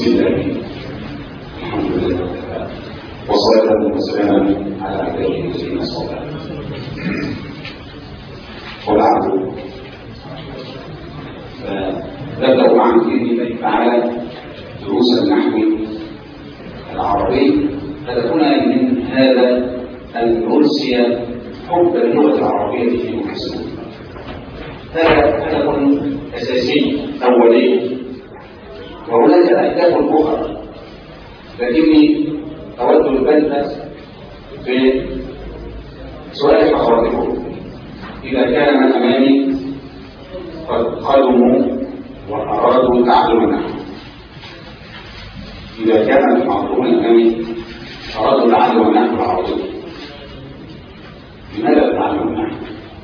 بسم الله الحمد لله والصلاة والسلام على عباده الذين اصطفى. وبعد نبدأ معا بإذن الله تعالى دروس النحو العربي. هدفنا من هذا أن نرسي حب اللغة العربية في نفوسنا. هذا هدف أساسي أولي، وهناك أهداف أخرى، لكني أود البدء بسؤال حضراتكم. إذا كان من أمامي قد قدموا وأرادوا تعلم النحو، إذا كان المعلوم أمامي أرادوا تعلم النحو العربي، لماذا تعلم النحو؟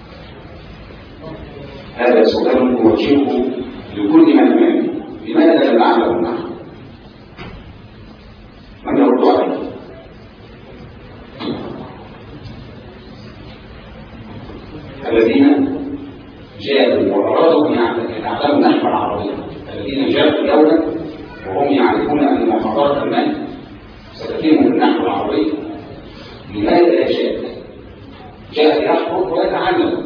هذا سؤال أوجهه لكل من أمامي. لماذا لا نعلم النحو؟ من يرد عليه؟ الذين جاءوا وأرادوا أن يتعلموا النحو العربي، الذين جاءوا يوما وهم يعرفون أن محاضرة ما ستتم النحو العربي، لماذا جاء يحفظ ويتعلم؟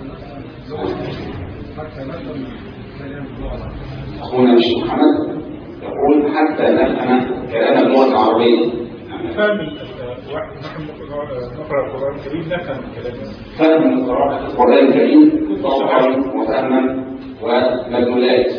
أخونا الشيخ محمد يقول حتى نفهم كلام اللغة العربية. فهم نحن نقرأ القرآن الكريم نفهم كلامه. فهم القرآن الكريم طبعا وفهما ومدلولات.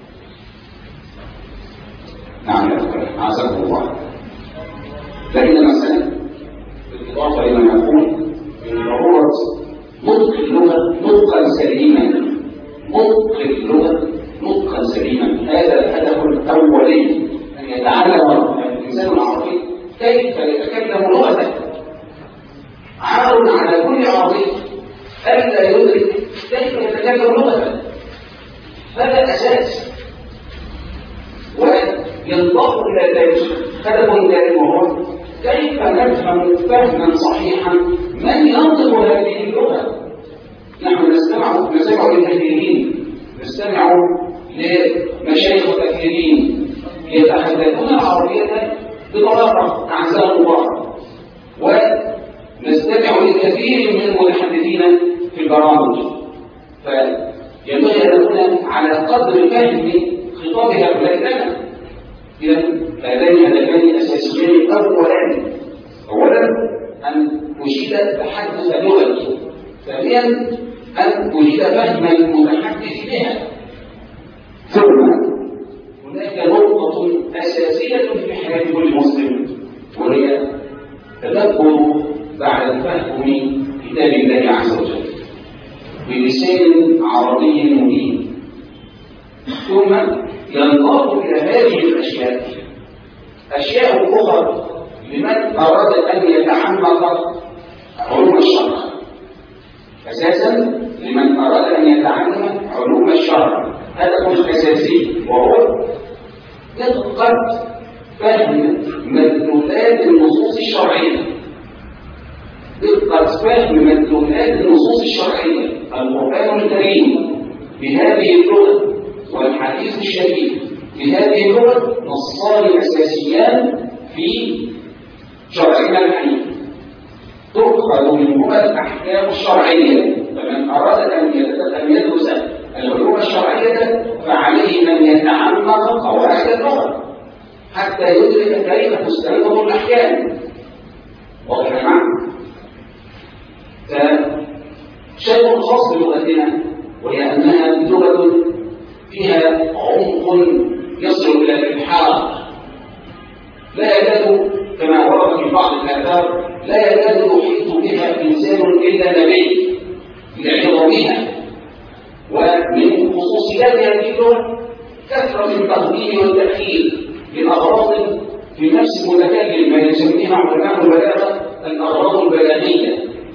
نعم يا أخوان عزكم الله. لكن المسألة بالإضافة لما نقول من ضرورة نطق اللغة نطقا سليما، نطق اللغة نطقا سليما. هذا الهدف الأولي، أن يتعلم الإنسان العربي كيف يتكلم لغته. عار على كل عربي ألا يدرك كيف يتكلم لغته، هذا أساس. وينضاف إلى ذلك هدف ثاني، وهو كيف نفهم فهما صحيحا من ينطق هذه اللغة. نحن نستمع للكثيرين، نستمع لمشايخ كثيرين يتحدثون العربية بطلاقة أعزائنا الله، ونستمع لكثير من المتحدثين في البرامج، فينبغي أن نكون على قدر فهم خطاب هؤلاء لنا. إذا هذان هدفان أساسيان. أولا أن أجيد تحدث لغتي، ثانيا أن أجيد فهم المتحدث بها. ثم هناك نقطة أساسية في حياة كل مسلم، وهي تدبر بعد فهم كتاب الله عز وجل بلسان عربي مبين. ثم ينضاف إلى هذه الأشياء أشياء أخرى لمن أراد أن يتعمق علوم الشرع. أساسا لمن أراد أن يتعلم علوم الشرع هدف أساسي، وهو دقة فهم مدلولات النصوص الشرعية. دقة فهم مدلولات النصوص الشرعية. القرآن الكريم بهذه اللغة والحديث الشريف بهذه اللغة نصان أساسيان في شرعنا الحديث، تؤخذ منهما الأحكام الشرعية. فمن أراد أن يدرس العلوم الشرعية فعليه أن يتعمق قواعد اللغة حتى يدرك كيف تستنبط الأحكام. واضح معنا؟ فشيء خاص بلغتنا، وهي أنها لغة فيها عمق يصل إلى الإبحار، لا يكاد كما ورد في بعض الآثار لا يكاد يحيط بها إنسان إلا نبي لعظمها. ومن خصوصيات هذه اللغة كثرة التقديم والتأخير لأغراض في نفس المتكلم، ما يسميها علماء البلاغة الأغراض البلاغية.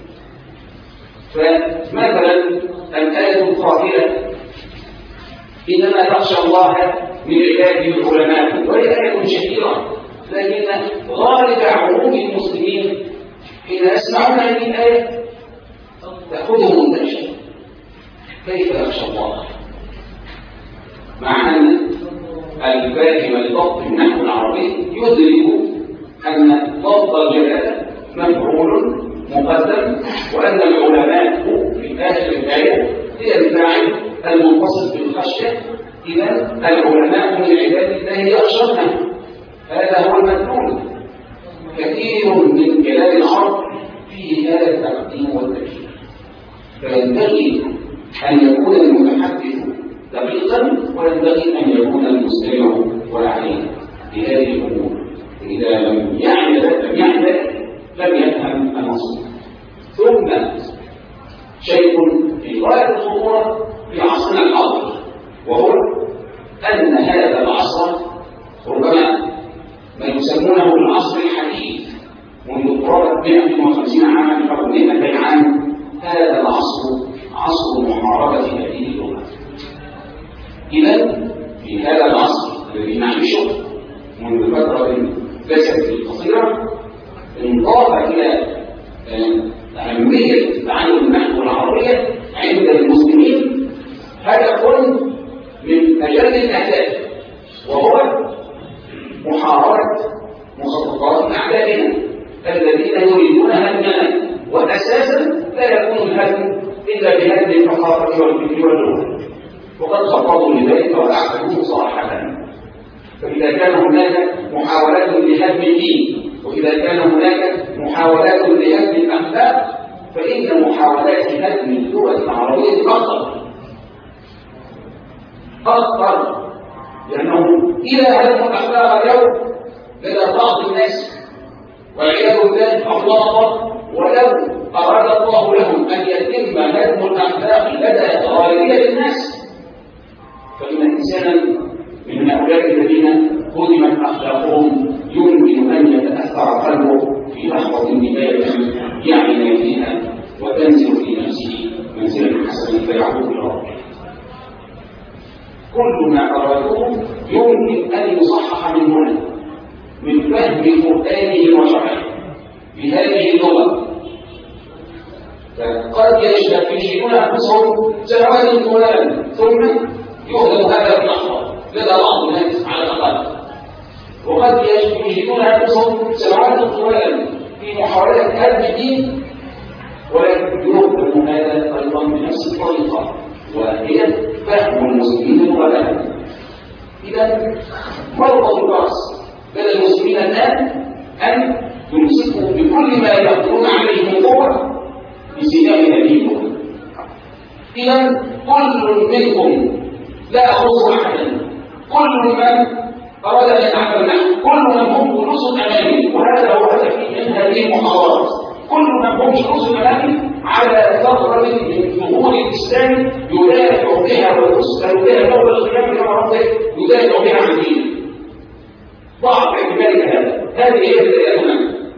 فمثلا الآية القائلة إنما يخشى الله من عباده العلماء، وهي آية شهيرة، لكن غالب عموم المسلمين حين يسمعون هذه الآية تأخذهم منتشرة. كيف يخشى الله؟ مع أن الفاهم لضبط النحو العربي يدرك أن ضبط الجلالة مفعول مقدم، وأن العلماء في آخر الآية هي الفاعل المنتصف بالخشية. إذا العلماء من عباد الله يخشونه، هذا هو المدلول. كثير من كلام العرب فيه هذا التقديم والتأخير، فينبغي أن يكون المتحدث دقيقا وينبغي أن يكون المستمع واعيا لهذه الأمور. إذا لم يعمل لم يفهم المقصود. ثم شيء في غاية الخطورة في عصرنا الحاضر، وهو أن هذا العصر ربما ما يسمونه العصر الحديث منذ قرابة 150 عاما أو 200 عام، هذا العصر عصر محاربة هذه اللغة. إذا في هذا العصر الذي نعيشه منذ فترة ليست قصيرة، انضاف إلى أهمية تعلم النحو العربية عند المسلمين هدف من أجل الأهداف، وهو محاربة مخططات أعدائنا الذين يريدون هدمنا، وأساسا لا يكون الهدم إلا بهدم الثقافة والفكر واللغة، وقد خططوا لذلك وأعتقدوه صراحة. فإذا كان هناك محاولات لهدم الدين، وإذا كان هناك محاولات لهدم الأخلاق، فإن محاولات هدم اللغة العربية أخطر، لأنه إذا هدموا الأخلاق اليوم لدى بعض الناس والعياذ بالله أطلاقا، ولو أراد الله لهم أن يتم هدم الأخلاق لدى غالبية الناس، فإن إنسانا من هؤلاء الذين هدمت أخلاقهم يمكن أن يتأثر قلبه في لحظة بداية يعني فيها وتنزل في نفسه منزلا حسنا فيعود إلى ربه. كل ما أرادوه يمكن أن يصحح من هنا، من فهم قرآنه وشرعه بهذه اللغة. قد يجدون أنفسهم سنوات طوال ثم يهدم هذا اللحظة لدى بعض الناس على الأقل، وقد يجدون أنفسهم سنوات طوال في محاولة هدم الدين، ولكن يهدم هذا أيضا بنفس الطريقة، وهي فهم المسلمين لغتهم. إذا مربط الرأس لدى المسلمين الآن أن يمسكوا بكل ما يقدرون عليه من قوة بسلاح هذه اللغة. إذا كل منكم لا أخص أحدا، كل من أراد أن يتعلم النحو، كل من هم جلوس أمامي، وهذا هو هدفي من هذه المحاضرات، كل من هم جلوس أمامي على ثغرة من ظهور الإسلام يدافع بها ويدافع بالقيام كما رأيت يدافع بها عن دينه. ضع في اعتبارك هذه هي بدايتنا،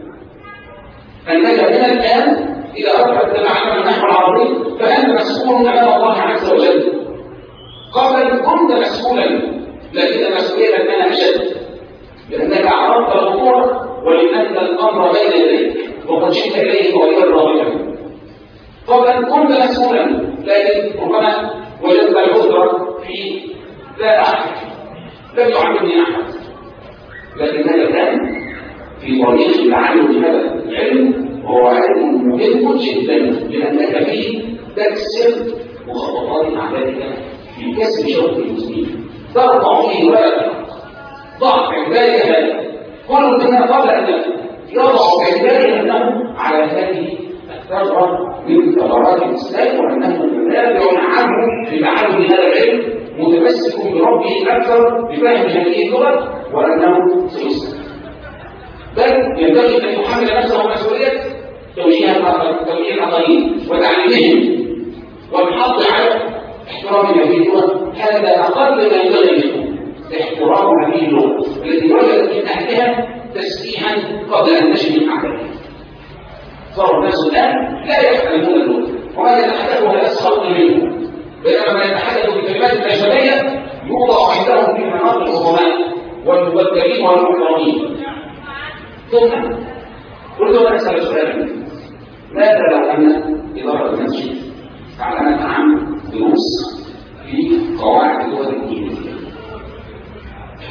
أنك من الآن إذا أردت أن تتعلم النحو العربي فأنت مسؤول أمام الله عز وجل. قبل كنت مسؤولا، لكن المسؤولية كان أشد، لأنك عرفت الخطورة ولأن الأمر بين يديك وقد جئت إليه غير راغبا. قبل كنت مسؤولا، لكن ربما وجدت العذر في لا أحد، لم يعلمني أحد، لكنك الآن في طريق تعلم هذا العلم، وهو علم مهم جدا لأنك فيه تكسر مخططات أعدائك في كسر شرط المسلمين، ترفع فيه ولدك. ضع في ذلك هذا كل منا قبل أن يضع في ذلك أنه على هذه الثغرة من ثغرات الإسلام، وأنه نابع عنه لتعلم هذا العلم، متمسك بربه أكثر بفهم هذه اللغة، وأنه سيسلم. بل ينبغي أن يحمل نفسه مسؤولية توجيه الآخرين وتعليمهم والحظ على احترام هذه اللغة. هذا أقل ما ينبغي منه، احترام هذه اللغة التي وجدت في تحتها تسبيحا قبل أن تشرب أعدائها. صار الناس الآن لا يفهمون اللغة، وما يتحدثها أسخط منهم، بينما ما يتحدث بكلمات أجنبية يوضع عندهم في مناطق العظماء والمبتدئين والمحترمين. ثم قلت أنا أسأل سؤالا: ماذا لو أن إدارة المسجد أعلنت عن دروس في قواعد اللغة الإنجليزية؟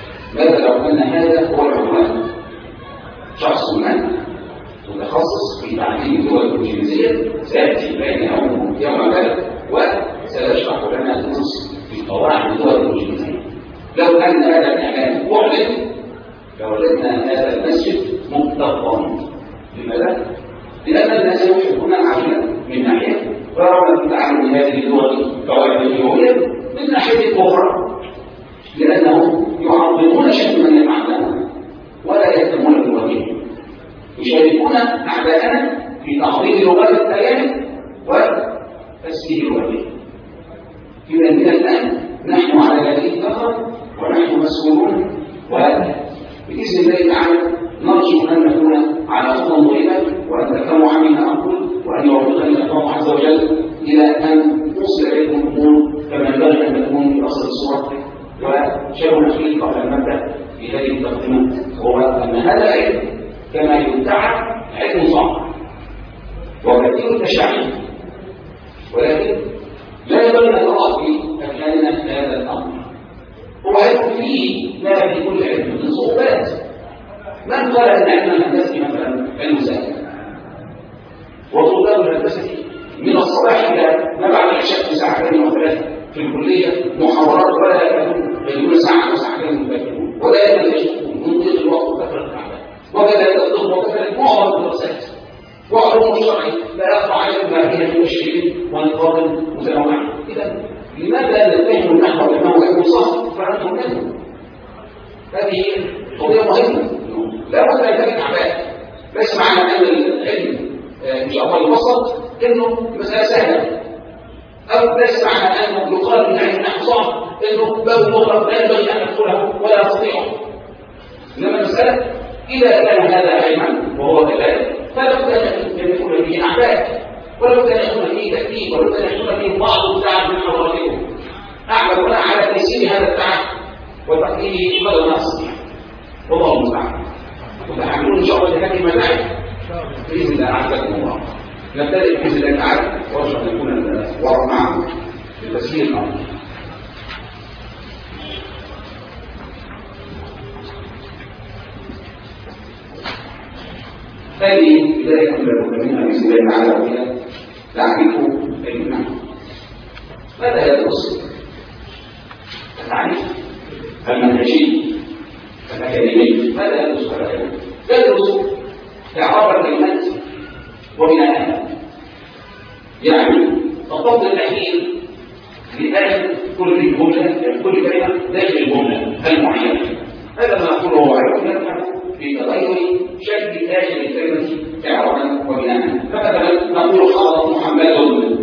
لو أن هذا هو العنوان، شخص ما متخصص في تعليم اللغة الإنجليزية سيأتي بين يوم غد وسيشرح لنا النص في قواعد اللغة الإنجليزية. لو أن هذا الإعلان أعلن لوجدنا هذا المسجد مكتظا. لماذا؟ لأن الناس يحبون العمل من ناحية ورغم في تعلم هذه اللغة القواعد اللغوية من ناحية أخرى، لأنهم يعظمون شأن من يتعلمون ولا يهتمون بلغتهم، يشاركون أعداءنا في تعظيم لغات الأيام وتسهيل لغتهم. إذا من الآن نحن على هذه الثغرة ونحن مسؤولون، وبإذن الله تعالى نرجو أن نكون على خطى طيبة وأن تفهموا عني ما أقول وأن يوفقني الله عز وجل إلى أن نوصل إليكم الأمور كما ينبغي أن تكون في أصل الصورة. وشيء أخير قبل أن نبدأ في هذه التقدمة هو أن هذا العلم كما يدعى علم صعب وكثير التشعيب، ولكن لا ينبغي أن نضع في أذهاننا هذا الأمر. هو علم فيه ما في كل علم من صعوبات. من قال أن علم الهندسة مثلا علم سهل؟ وطلاب الهندسة من الصباح إلى ما بعد العشاء ساعتين أو ثلاثة في الكلية محاضرات ولا يكون ساعة وساعتين مباشرون ولا يكون منطق الوقت وكثرة الأعداد وكذلك الطب وكذلك معظم الدراسات وعلوم الشرعي لا يقع عليكم ما هي المشكلين ونقابل متنوعين. إذا لماذا نتهم النحو لما هو علم صح فأنتم منه؟ هذه قضية مهمة. لا بد أن يكون أعداد. ليس معنى أن العلم إن شاء الله يبسط إنه مسألة سهلة، أو ليس معنى أنه يقال من علم النحو صعب إنه باب مغلق لا ينبغي أن يدخله ولا يستطيعه. إنما المسألة إذا كان هذا علما وهو كذلك فلا بد أن يكون فيه أعداد، ولا بد أن يكون فيه تكتيك، ولا بد أن يكون فيه بعض التعب من حضراتكم. أعمل على تيسير هذا التعب وتقليله قدر ما أستطيع. والله المستعان. وتحملون إن شاء الله لهذه المناعم بإذن الله أعزكم الله. نبتدئ بإذن الله تعالى وأرجو أن يكون الوقت معكم لتسهيل الأمر. هذه بداية المؤمنين بإذن الله تعالى وهي تعريف الإيمان. ماذا يدرس؟ التعريف المنهجي الأكاديمي. ماذا يدرس الأكاديمي؟ يدرس إعراب الكلمات وبناءها، يعني الضبط الأخير لآخر كل جملة كل كلمة داخل الجملة المعينة. هذا ما نقوله عليه في تغير شكل آخر الكلمة إعرابا وبناءها. فمثلا نقول حضر محمد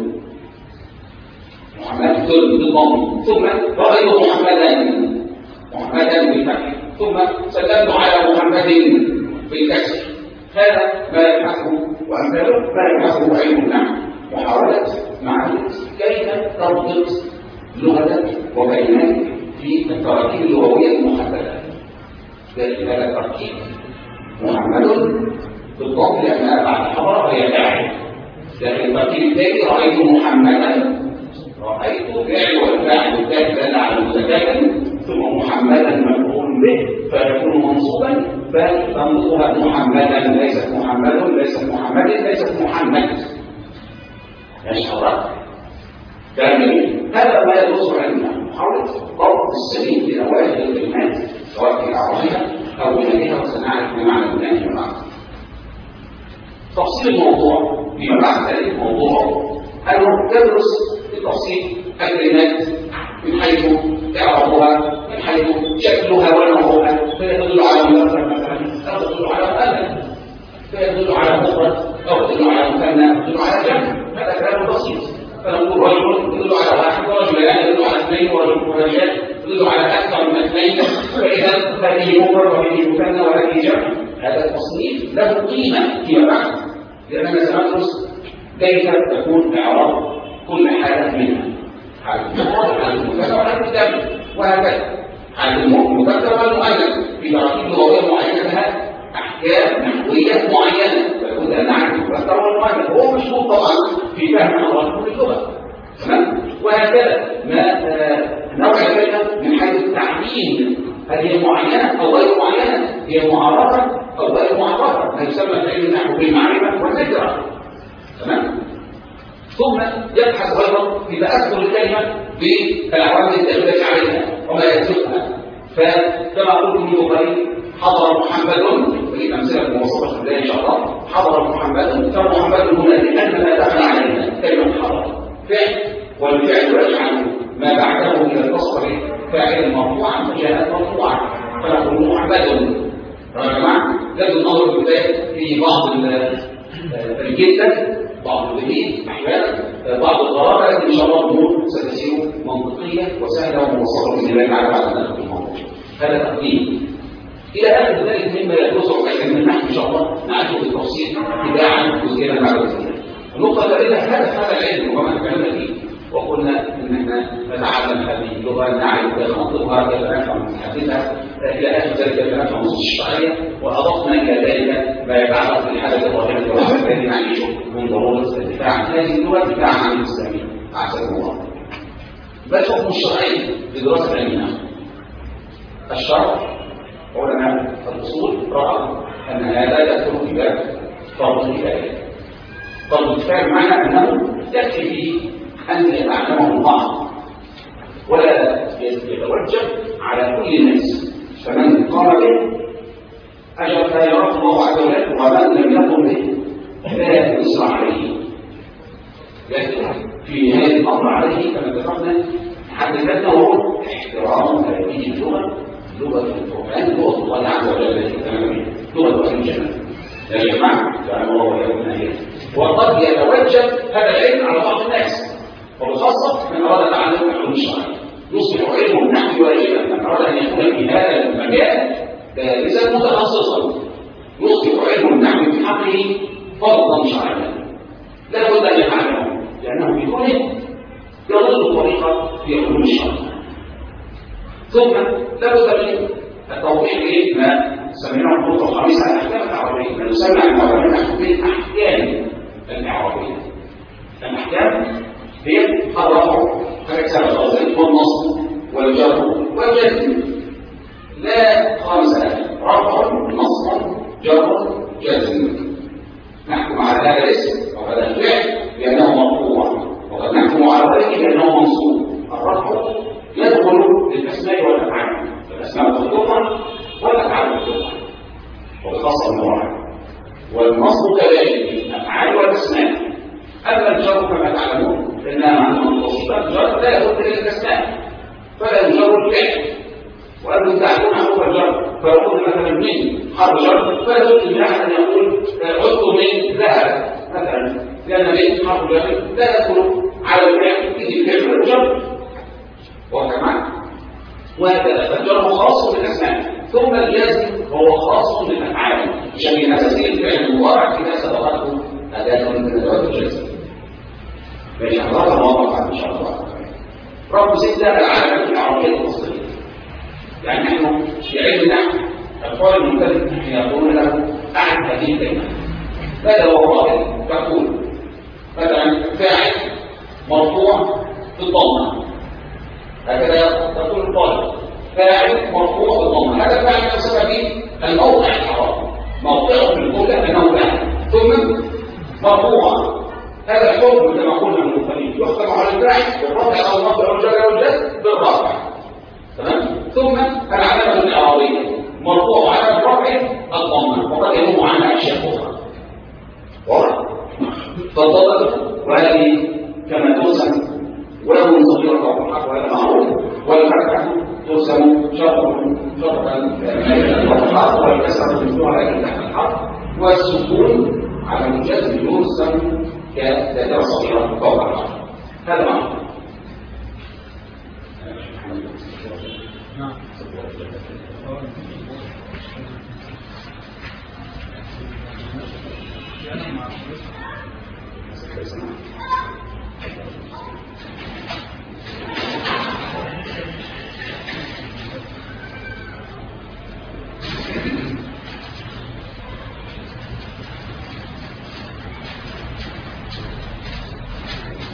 بالضم، ثم رأيت محمدا بالفتح، ثم سلمت على محمد بالكسر. هذا ما يبحثه وأمثاله ما يبحثه علم النحو، محاولة معرفة كيف تضبط لغة وكلمات في التراكيب اللغوية المحددة. ذلك هذا التركيب محمد بالضبط لأنها بعد حضارة وهي فاعل، لكن التركيب الثاني رأيت محمدا، رأيت فعل والفاعل الثالث دل على المتكلم، ثم محمدا مفعول به فيكون منصوبا، فتنصبها محمدا ليست محمد ليست محمد ليست محمد. يشعر كامل. هذا ما يدرس علمنا، محاولة ضبط السليم لنوافذ الكلمات سواء في العربية أو غيرها وسنعرف ما معنى الكلام فيما بعد. تفصيل الموضوع فيما بعد ذلك موضوع أنه تدرس بالتفصيل الكلمات من حيث إعرابها، من حيث شكلها ونوعها، فيدل على مفرد مثلا أو تدل على مؤنث، فيدل على مفرد أو تدل على مثنى أو تدل على جمع. هذا كلام بسيط. فنقول رجل يدل على واحد ورجلان يدل على اثنين ورجلان يدل على أكثر من اثنين، فإذا هذه مفرد وهذه مثنى وهذه جمع. هذا التصنيف له قيمة فيما بعد، لأننا سندرس كيف تكون إعراب كل حالة منها، حالة المفرد حالة المثنى وحالة الجمع وهكذا. حالة المذكر والمؤنث في تراكيب لغوية معينة لها أحكام نحوية معينة، فلابد أن نعرف المذكر والمؤنث. هو مشهور طبعا في فهم حضراتكم اللغة، تمام؟ وهكذا ما نوع الكلمة من حيث التعيين هذه معينة أو غير هي معرفة أو غير معرفة، ما يسمى في علم النحو بالمعرفة والنكرة. تمام؟ ثم يبحث أيضا في تأثر الكلمة بالعوامل الدالة عليها وما يسلكها. فكما قلت من قريب حضر محمد، ولي أمثلة موصفة في إن شاء الله. حضر محمد، فمحمد هنا لأننا دخل علينا كلمة حضر فعل، والفعل يجعل ما بعده إلى التصف فاعل مرفوعا فجاءت مرفوعا، فنقول محمد. تمام؟ لازم ننظر في البداية في بعض الجدة، بعض الجديد أحيانا، بعض الغرابة، لكن إن شاء الله الأمور ستسير منطقية وسهلة وموصلة بإذن الله تعالى بعد ذلك الموضوع. هذا تقديم إلى آخر ذلك مما يدرسه في علم النحو إن شاء الله نعرفه بالتفصيل تباعا جزئيا بعد جزئيا. النقطة الثالثة هذا العلم وما تكلمنا فيه، وقلنا ان احنا نتعلم هذه اللغه، نعرف كيف نطلقها، كيف نفهم نحددها، الى اخر ذلك كيف نفهم النصوص الشرعيه، واضفنا الى ذلك ما يتعلق بالحدث الراهنه الذي نعيشه من ضروره الدفاع عن هذه اللغه دفاعا عن الاسلاميه. اعزكم الله. ما الحكم الشرعي لدراسه علمنا؟ الشرع علماء الاصول راوا ان هذا يدخل في باب فرض الكفايه. فرض الكفايه بمعنى انه يكفي فيه أن يتعلمه البعض ولا يتوجب على كل الناس، فمن قام به أجر فيراه الله عز وجل، ومن لم يقم به لا يسرع عليه. لكن في هذا الأمر عليه كما ذكرنا حدثنا هو احترام هذه اللغة، لغة القرآن، لغة الله عز وجل التي تكلم بها، لغة أهل الجنة. يا جماعة فعل الله ويكون هي، وقد يتوجب هذا العلم على بعض الناس، وبخاصة من أراد تعلم العلوم الشرعية يصبح علم النحو واجبا. من أراد أن يكون في هذا المجال دارسا متخصصا يصبح علم النحو في حقه فرضا شرعيا لا بد أن يتعلمه، لأنه بدونه يضل طريقة في علوم الشرع. ثم لا بد من التوضيح ما سميناه النقطة الخامسة الأحكام العربية، ما يسمى عن النحو بالأحكام العربية. الأحكام هي الرفع كالكسر والنصب والجر والجزم، لا خامس رفع نصب جر جزم. نحكم على هذا الاسم وهذا الفعل بأنه مرفوع، وقد نحكم على ذلك بأنه منصوب. الرفع يدخل للأسماء والأفعال، الأسماء مفتوحة والأفعال مفتوحة وبخاصة المواعيد، والنصب كذلك الأفعال والأسماء. أما الجر كما تعلمون فإنها معنى متصلة، الجر لا يدخل إلى الأسماء فلا يجر الفعل، وأنتم تعلمون حروف الجر فيقول مثلا من حرف جر فلا يمكن لأحد أن يقول عدت من ذهب مثلا، لأن من حرف جر لا يدخل على الفعل إذ الفعل والجر وكمان، وهكذا فالجر خاص بالأسماء. ثم الجزم هو خاص بالأفعال، بشكل أساسي الفعل المضارع إذا سبقته أداة من أدوات الجزم. ماشي هذا الموضوع إن شاء الله. رقم 6 العلامات العربية الأصلية. يعني نحن في علم النحو القول المختلف يقولون له أعد هذه الكلمة، ماذا هو قائل؟ تقول مثلا فاعل مرفوع بالضمة، هكذا تقول القائل فاعل مرفوع بالضمة. هذا فاعل يصف به الموضع العربي، موضعه في الجملة أنه فاعل ثم مرفوع. هذا الحكم كما قلنا من المختلفين يحكم على الفاعل بالرفع أو النصب أو الجر أو الجزم بالرفع. تمام؟ ثم العلامة الإعرابية مرفوع على الرفع الضمة، وقد ينم عنها أشياء أخرى. واضح؟ فالضمة وهذه كما ترسم ولو صغيرة أو حرف وهذا معروف، والفتحة ترسم شرطا والحرف والكسرة ترسمها لكن تحت الحرف، والسكون على الجزم يرسم كذاكرة صغيرة فوق الحرف. هذا معروف.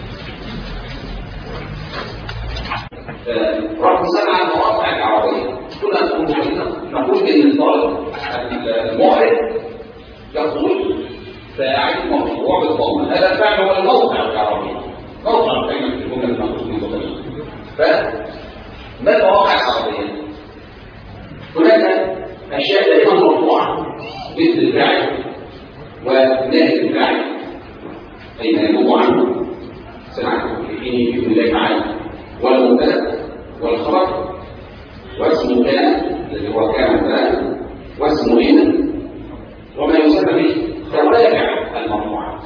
رقم 7 المواقع العربية. كنا نقول ان الطالب المعرب يقول فاعل مرفوع بالضمه، هذا الفعل هو الموضع العربي، موضع كلمه الجمله المنقوصه من ضمنها. فما المواقع العربيه؟ هناك اشياء دائما مرفوعه مثل الفاعل ونائب الفاعل اي ما ينوب عنه سمعت في حين باذن الله تعالى، والمبتدا والخبر واسم كان الذي هو كان مثلا، واسم ان، وما يسمى به توابع المرفوعات.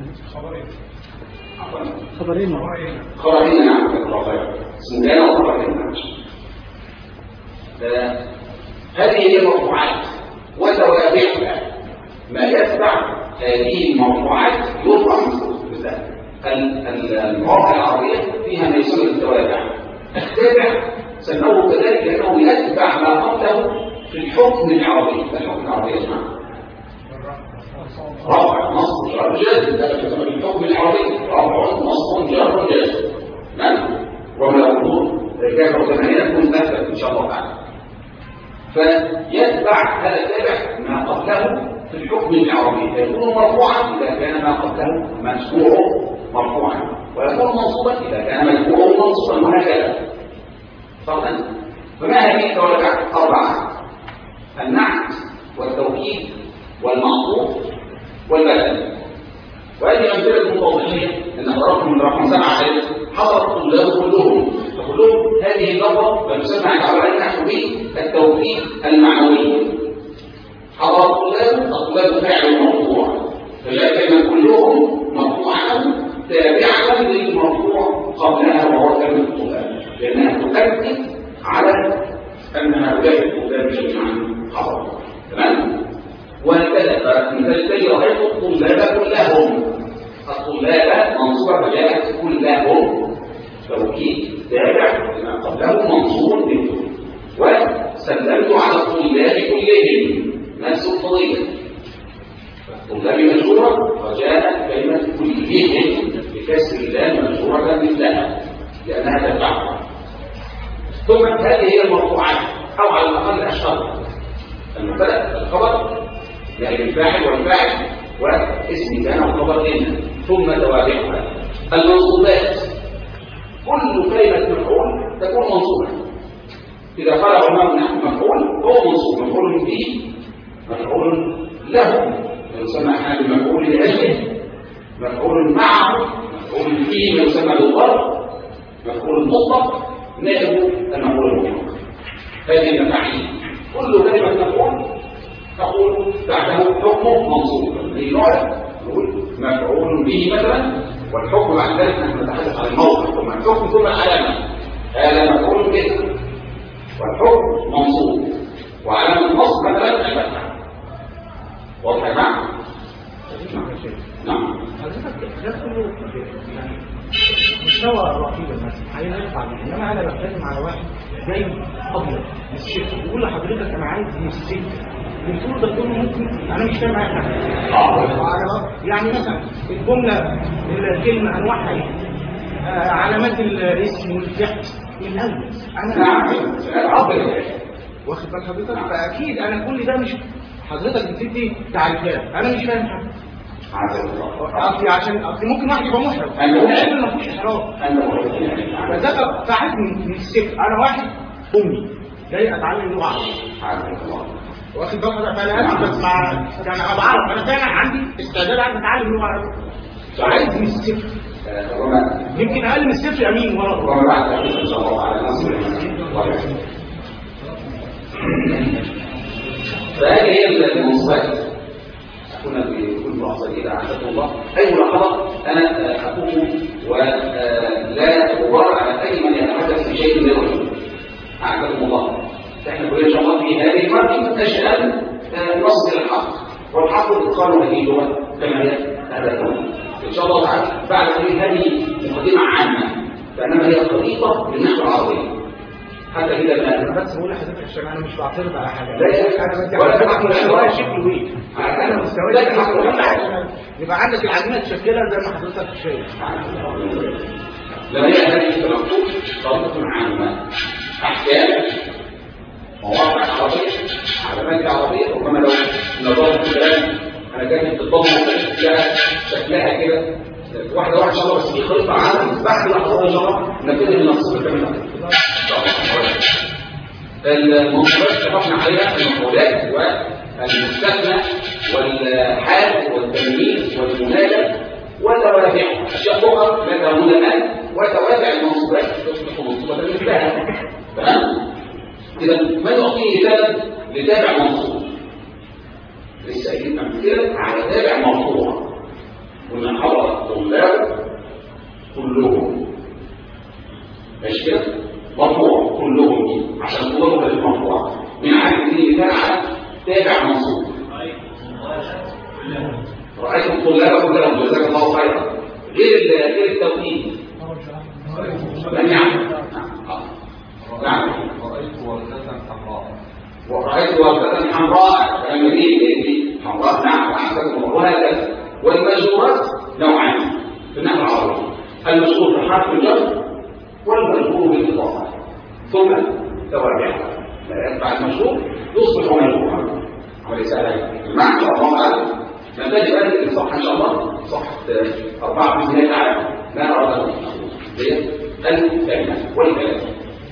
خبرين نعم، اسم كان وخبرين نعم. هذه هي المرفوعات وتوابعها، ما يتبع هذه المرفوعات يرفع مثلا. المواقع العربيه فيها ما يسمى بالتوابع. التابع سموه كذلك لانه يتبع ما قبله في الحكم العربي. الحكم العربي اسمع رفع نصب جر جازم، ده يسمى بالحكم العربي رفع نصب جر جازم. نعم، وما يقولون كيف زمانيا تكون مثبت ان شاء الله تعالى. فيتبع هذا التابع ما قبله في الحكم العربي، فيكون مرفوعا اذا كان ما قبله مشروعه مرفوعا، ويكون منصوبا اذا كان مشروعه منصوبا، وهكذا. طبعا فما هذه التوابع؟ أربعة: النعت والتوكيد والمعطوف والبدل. وهذه أمثلة متوضحية أن حضراتكم من رقم 7 حضر الطلاب كلهم، فكلهم هذه اللفظة ويسمى عبارة نحن به التوكيد المعنوي. حضر الطلاب فاعل مرفوع، فجاء كلمة كلهم مرفوعا تابعة للمرفوع قبلها وهو كلمة الطلاب، لأنها تؤكد على أن هؤلاء الطلاب جميعا حضروا. تمام؟ وهكذا مثل رأيت الطلاب كلهم، الطلاب منصوبة فجاءت كلهم، توكيد تابع لما قبله منصوب به. وسلمت على الطلاب كلهم، نفس القضية، الطلاب مجرورة وجاءت كلمة كلهم بكسر اللام مجرورة مثلها لأنها تتبعها. ثم هذه هي المرفوعات أو على الأقل أشهر: المبتدأ، الخبر، يعني الفاعل والفاعل واسم كان وخبر إن، ثم توابعها. المنصوبات كل كلمة مفعول تكون منصوبة. إذا قال علماء نحو مفعول هو منصوب، مفعول به، مفعول له يسمى أحيانا بمفعول لأجله، مفعول معه، مفعول فيه يسمى بالضرب، مفعول مطلق، نائب المفعول المطلق. هذه المفاعيل كل كلمة مفعول تقول بعده حكمه منصوب. لنوع نقول مفعول به مثلا، والحكم بعد ذلك نحن نتحدث عن الموقع، ثم الحكم ثم العلامة. هذا مفعول به والحكم منصوب، وعلامة النصب مثلا الفتحة. واضح يا جماعة؟ نعم. ده كله يعني مستوى رقيق مثلا عايز ادفع منه، انما انا بتكلم على واحد جاي ابيض الشيخ بيقول لحضرتك انا عايز السجن، المفروض ده كله ممكن انا مش فاهم اي حاجه. يعني مثلا الجمله الكلمه انواعها ايه؟ علامات الاسم والفعل من الاول انا واخد بال حضرتك، فاكيد انا كل ده مش حضرتك بتدي تعريفات انا مش فاهم حاجه. عشان ممكن واحد يبقى محرج، العلم ما فيهوش احراج، فده فعلت من الصفر. انا واحد امي جاي اتعلم لغه عربيه، واخد بالك؟ فانا بس مع يعني انا بعرف، انا فعلا عندي استعداد عايز اتعلم لغه عربيه، فعايز من الصفر، يمكن اقل من الصفر امين ورا بعد ان شاء الله على نصر. فهذه هي المنصبات. كنا بكل لحظة إذا عزكم الله أي ملاحظة أنا أقوم ولا أبرر على أي من يتحدث في شيء من الرجل. أعزكم الله. إحنا كلنا إن شاء الله في هذه المرة نشأل نصل الحق، والحق إدخال هذه اللغة كما هي هذا إن شاء الله تعالى. بعد هذه مقدمة عامة فإنما هي خريطة للنحو العربي. حتى إذا انا بس بقول لحضرتك عشان انا مش بعترض على حاجه، لا انا بدي اعرف مستواي شكله ايه، انا مستواي يبقى عندك العجينه تشكلها زي ما حضرتك شايف. لما هي هذه التلقف طريقه عامه، احكام مادة عربية، ربما لو نظام الكلام أنا كانت الضمة شكلها كده واحدة واحدة إن شاء الله، بس في خطة عامة بعد لحظات إن شاء الله نبتدي ننصب كمان. المنصبات اتفقنا عليها المفعولات والمستثنى والحال والتمييز والمنادى وتوابع أشياء أخرى لا تعلمون الآن، وتوابع المنصوبات تصبح منصوبة بالفعل. تمام؟ إذا ما نعطيه مثالا لتابع منصوب؟ لسه قايلين أمثلة على تابع مرفوع، قلنا حضر الطلاب كلهم ماشي كده؟ مرفوع كلهم عشان طلابه للمرفوع من عدد دي مثال على تابع منصوب. رأيت الطلاب كلهم جزاك الله خيرا غير التوكيد لم يعمل. نعم ورأيت وردة حمراء كالمدينة حمراء نعم أحسن وهكذا. والمجرورات نوعان في النحو العربي، المجرور بحرف الجر والمجرور بالإضافة ثم توابعها لا يتبع المجرور يصبح مجرورا وليس عليه المعنى. الله نبتدئ بهذه الصفحة إن شاء الله صفحة 4 بإذن الله تعالى. ما أراد أن الكلمة والكلام.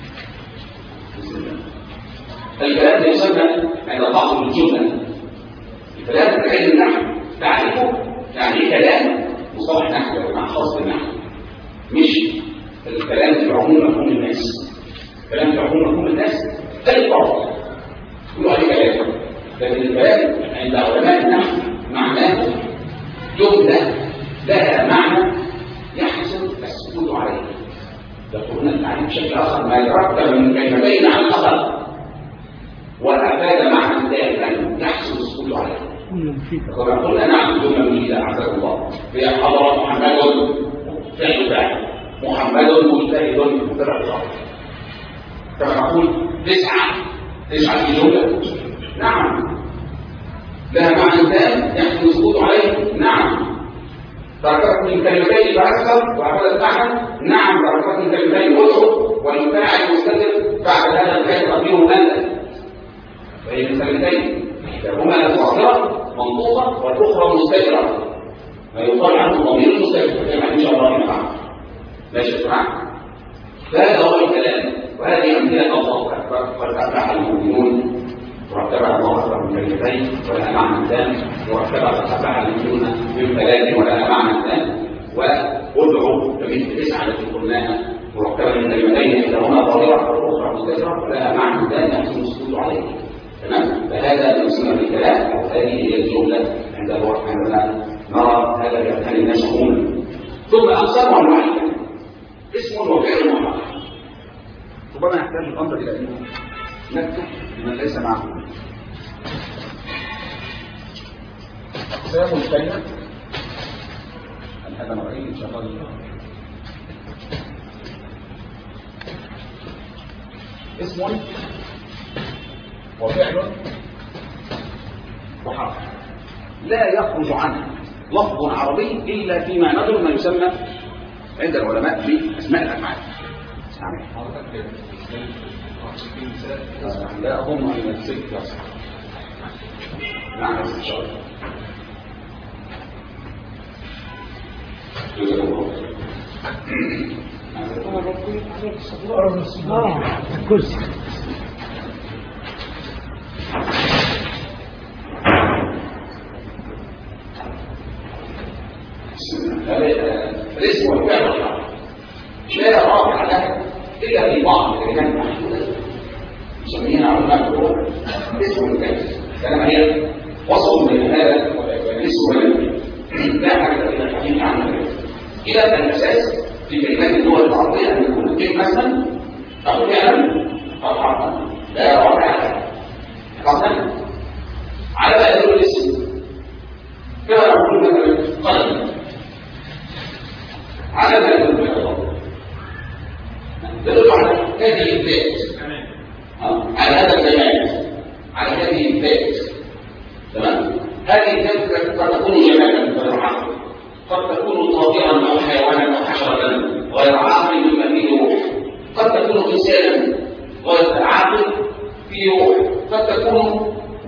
الكلام يسمى عند بعض الجمل الكلام في علم النحو تعريفه يعني كلام مصطلح نحو مع خاص بالنحو، مش الكلام في عموم مفهوم الناس. الكلام في عموم مفهوم الناس ثالث فرق كله عليه كلام، لكن الكلام عند علماء النحو معناه جملة لها معنى يحسن السكوت عليه. يقولون التعريف بشكل آخر ما يترتب من كلمتين عن الخطأ وأفاد معنى ذلك يحسن السكوت عليه. كما قلنا نعم جملة مفيدة عزكم الله هي حضر محمد فعل فاعل محمد مجتهد مبتدأ الله. كما نقول 9 في جملة نعم لها معنى تام يحسن السكوت عليه. نعم تركت من كلمتين فأكثر وأفادت معنى. نعم تركت من كلمتين أدعو والفاعل مستتر بعد هذا الكلمة تقديره أنت. فهي من كلمتين إحداهما ظاهرة منطوقة والأخرى مستترة ما يقال عنه ضمير المستتر كما إن شاء الله نفعل. ماشي يا جماعة؟ هذا هو الكلام وهذه أمثلة الله قد أفلح المؤمنون واتبع الله أكبر من كلمتين ولا معنى ثاني واتبع المؤمنون من ثلاث ولا معنى ثاني وادعوا بمثل 9 التي قلناها مركبة من كلمتين إحداهما ظاهرة والأخرى مستترة ولا معنى ثاني يحسن السكوت عليه. تمام؟ فهذا يسمى بالكلام أو هذه هي الجملة عندما نرى هذا بأذهان الناس عموما. ثم أقسام أنواع الكلام اسم وفعل وحرف. ربما يحتاج الأمر إلى أنه نكتب لمن ليس معه. أقسام الكلمة هذا مرئي إن شاء الله. اسم وفعل وحرف لا يخرج عنه لفظ عربي إلا فيما ندر ما يسمى عند العلماء بأسماء الأفعال. لا أظن أن السلك يصح. نعم إن شاء الله. كرسي الاسم والفعل والحرف لا رابع له إلا في بعض الكلمات المحدودة يسميها علماء اللغة الاسم والفعل. كلام هي وصل من هذا الاسم والفعل لا حاجة إلى الحديث عنه. إذا الأساس في كلمات اللغة العربية أن يكون كلمة مثلا أو فعلا أو حرفا لا رابع له قسما على ما يدل الاسم. كما نقول مثلا قلم على ما يدل الخطاب يدل على هذه الذات على هذا الجمال على هذه الذات. تمام؟ هذه الذات قد تكون جمالا غير عاقل، قد تكون طائرا او حيوانا او حشره غير عاقل مما فيه روح، قد تكون انسانا غير عاقل فيه روح، قد تكون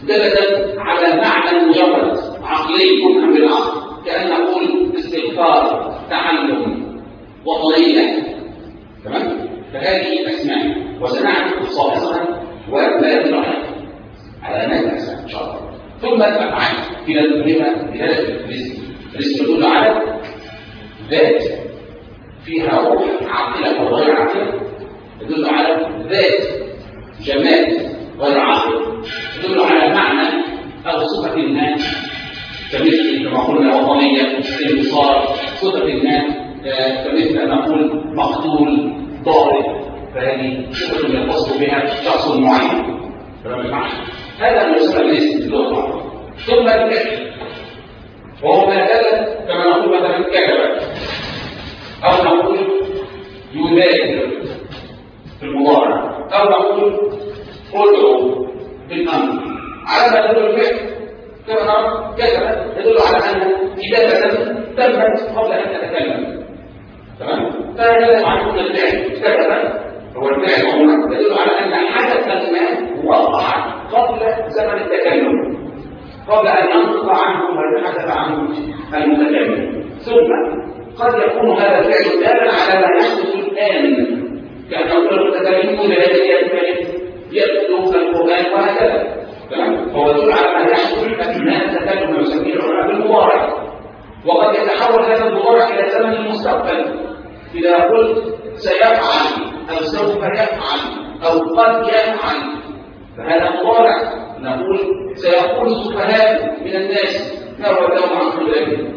دلت على معنى مجرد عقلي مفهم بالعقل، كأن نقول استغفار، تعلم، وطنية. تمام؟ فهذه أسماء وسنعرف خصائصها ولا يدل على أنها الأسماء إن شاء الله. ثم الأفعال إلى المهمة بدلالة الاسم. الاسم يدل على ذات فيها روح عاقلة أو غير عاقلة، يدل على ذات جمال غير عاقل، يدل على معنى أو صفة ما، كمثل كما قلنا وطنية، انتصار، صفة ما كمثل أن نقول مقتول، ضارب، فهذه صفة يتصف بها شخص معين. هذا ما يسمى الاسم في اللغة العربية. ثم الفعل وهو ما دل كما نقول مثلا كتب، أو نقول يبادر في المضارع، أو نقول ادعو بالأمر. على ما يدل الفعل كما نرى كتب يدل على أن كتابة تمت قبل أن تتكلم. تمام؟ فهذا معنى الفعل كتب هو الفعل عموما يدل على أن حدثا ما وقع قبل زمن التكلم، قبل أن ينطق عنه ويتحدث عنه المتكلم. ثم قد يكون هذا الفعل دالا على ما يحدث الآن، كأن يقول المتكلمون بهذه يتلو في القرآن وهكذا. فهو يدل على ما يحدث أثناء التكلم ويسميه العلماء بالمضارع. وقد يتحول هذا المضارع إلى زمن المستقبل، إذا قلت سيفعل أو سوف يفعل أو قد يفعل فهذا مضارع. نقول سيقول السفهاء من الناس ما ولوا عن قبلهم،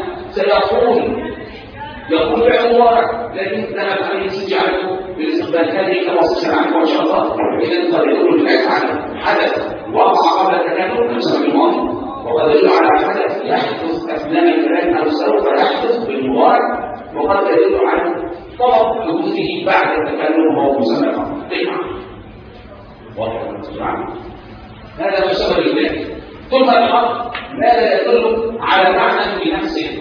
يقول فعل مضارع لكن ذهب عليه استجعاله بالاستقبال. هذه كما سنعرف ان شاء الله. اذا قد يدل الفعل حدث وقع قبل التكلم نفسه بالماضي، وقد يدل على حدث يحدث اثناء الكلام او سوف يحدث بالمضارع، وقد يدل على طلب حدوثه بعد التكلم وهو مسمى واضح. هذا ما يسمى بالفعل. ثم الحق ما لا يدل على معنى في نفسه،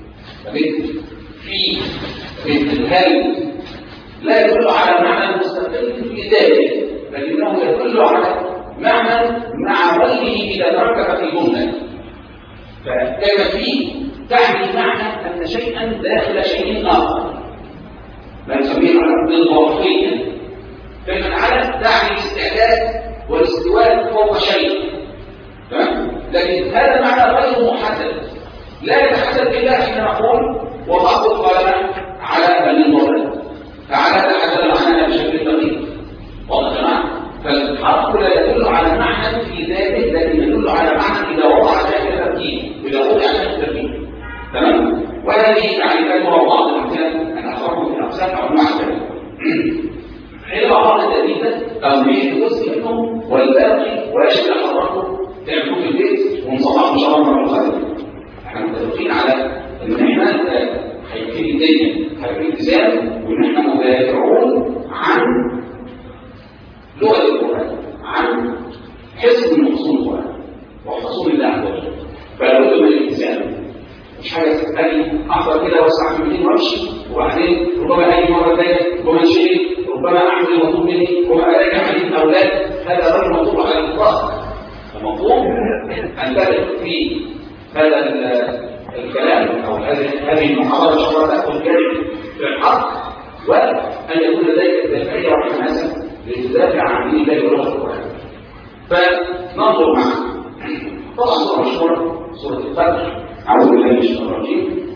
في هل لا يدل على معنى مستقل في ذاته، لكنه يدل على معنى مع غيره إذا تركب في جملة. فكان فيه تعني معنى أن شيئا داخل شيء آخر، ما نسميه بالظرفية. فمن على تعني الاستعداد والاستواء فوق شيء، لكن هذا معنى غير محدد، لا يتحدد إلا حين نقول وضعت القلم على المضرب، فعلى تحدد معناها بشكل دقيق. واضح يا جماعه؟ فالحرف لا يدل على معنى في ذاته، لكن يدل على معنى اذا وضع شكل تركيب، اذا وضع شكل تركيب. تمام؟ وهذه تعريفاتها وبعض الامثله انا اخرجها في الاقسام او المعجم. حين بعض التدريبات تنبيه جزء منهم والباقي ويشكل حضراتكم تعملوه في البيت ونصلحه ان شاء الله مره ثانيه. احنا متفقين على ان احنا هيبتدي الدنيا هيبتدي التزام، وان احنا مدافعون عن لغه القران، عن حفظ من حصول القران وحصول الله عز وجل. فلا بد من الالتزام، مش حاجه تخلي احضر كده واسع في المدينه وامشي، وبعدين ربما اي مره ثانيه ربما انشغل، ربما اعمل المطلوب مني، وما اراجع حديث الاولاد. هذا غير مطلوب على الاطلاق. المطلوب ان تدخل في هذا الكلام او هذه المحاضره ان شاء الله تاخذ جانب في الحق، وان يكون لديك الدافعيه والحماسه لتدافع عن دين الله ولغه القران. فننظر معا. طبعا سوره مشهوره، سوره القدر. اعوذ بالله من الشيطان الرجيم.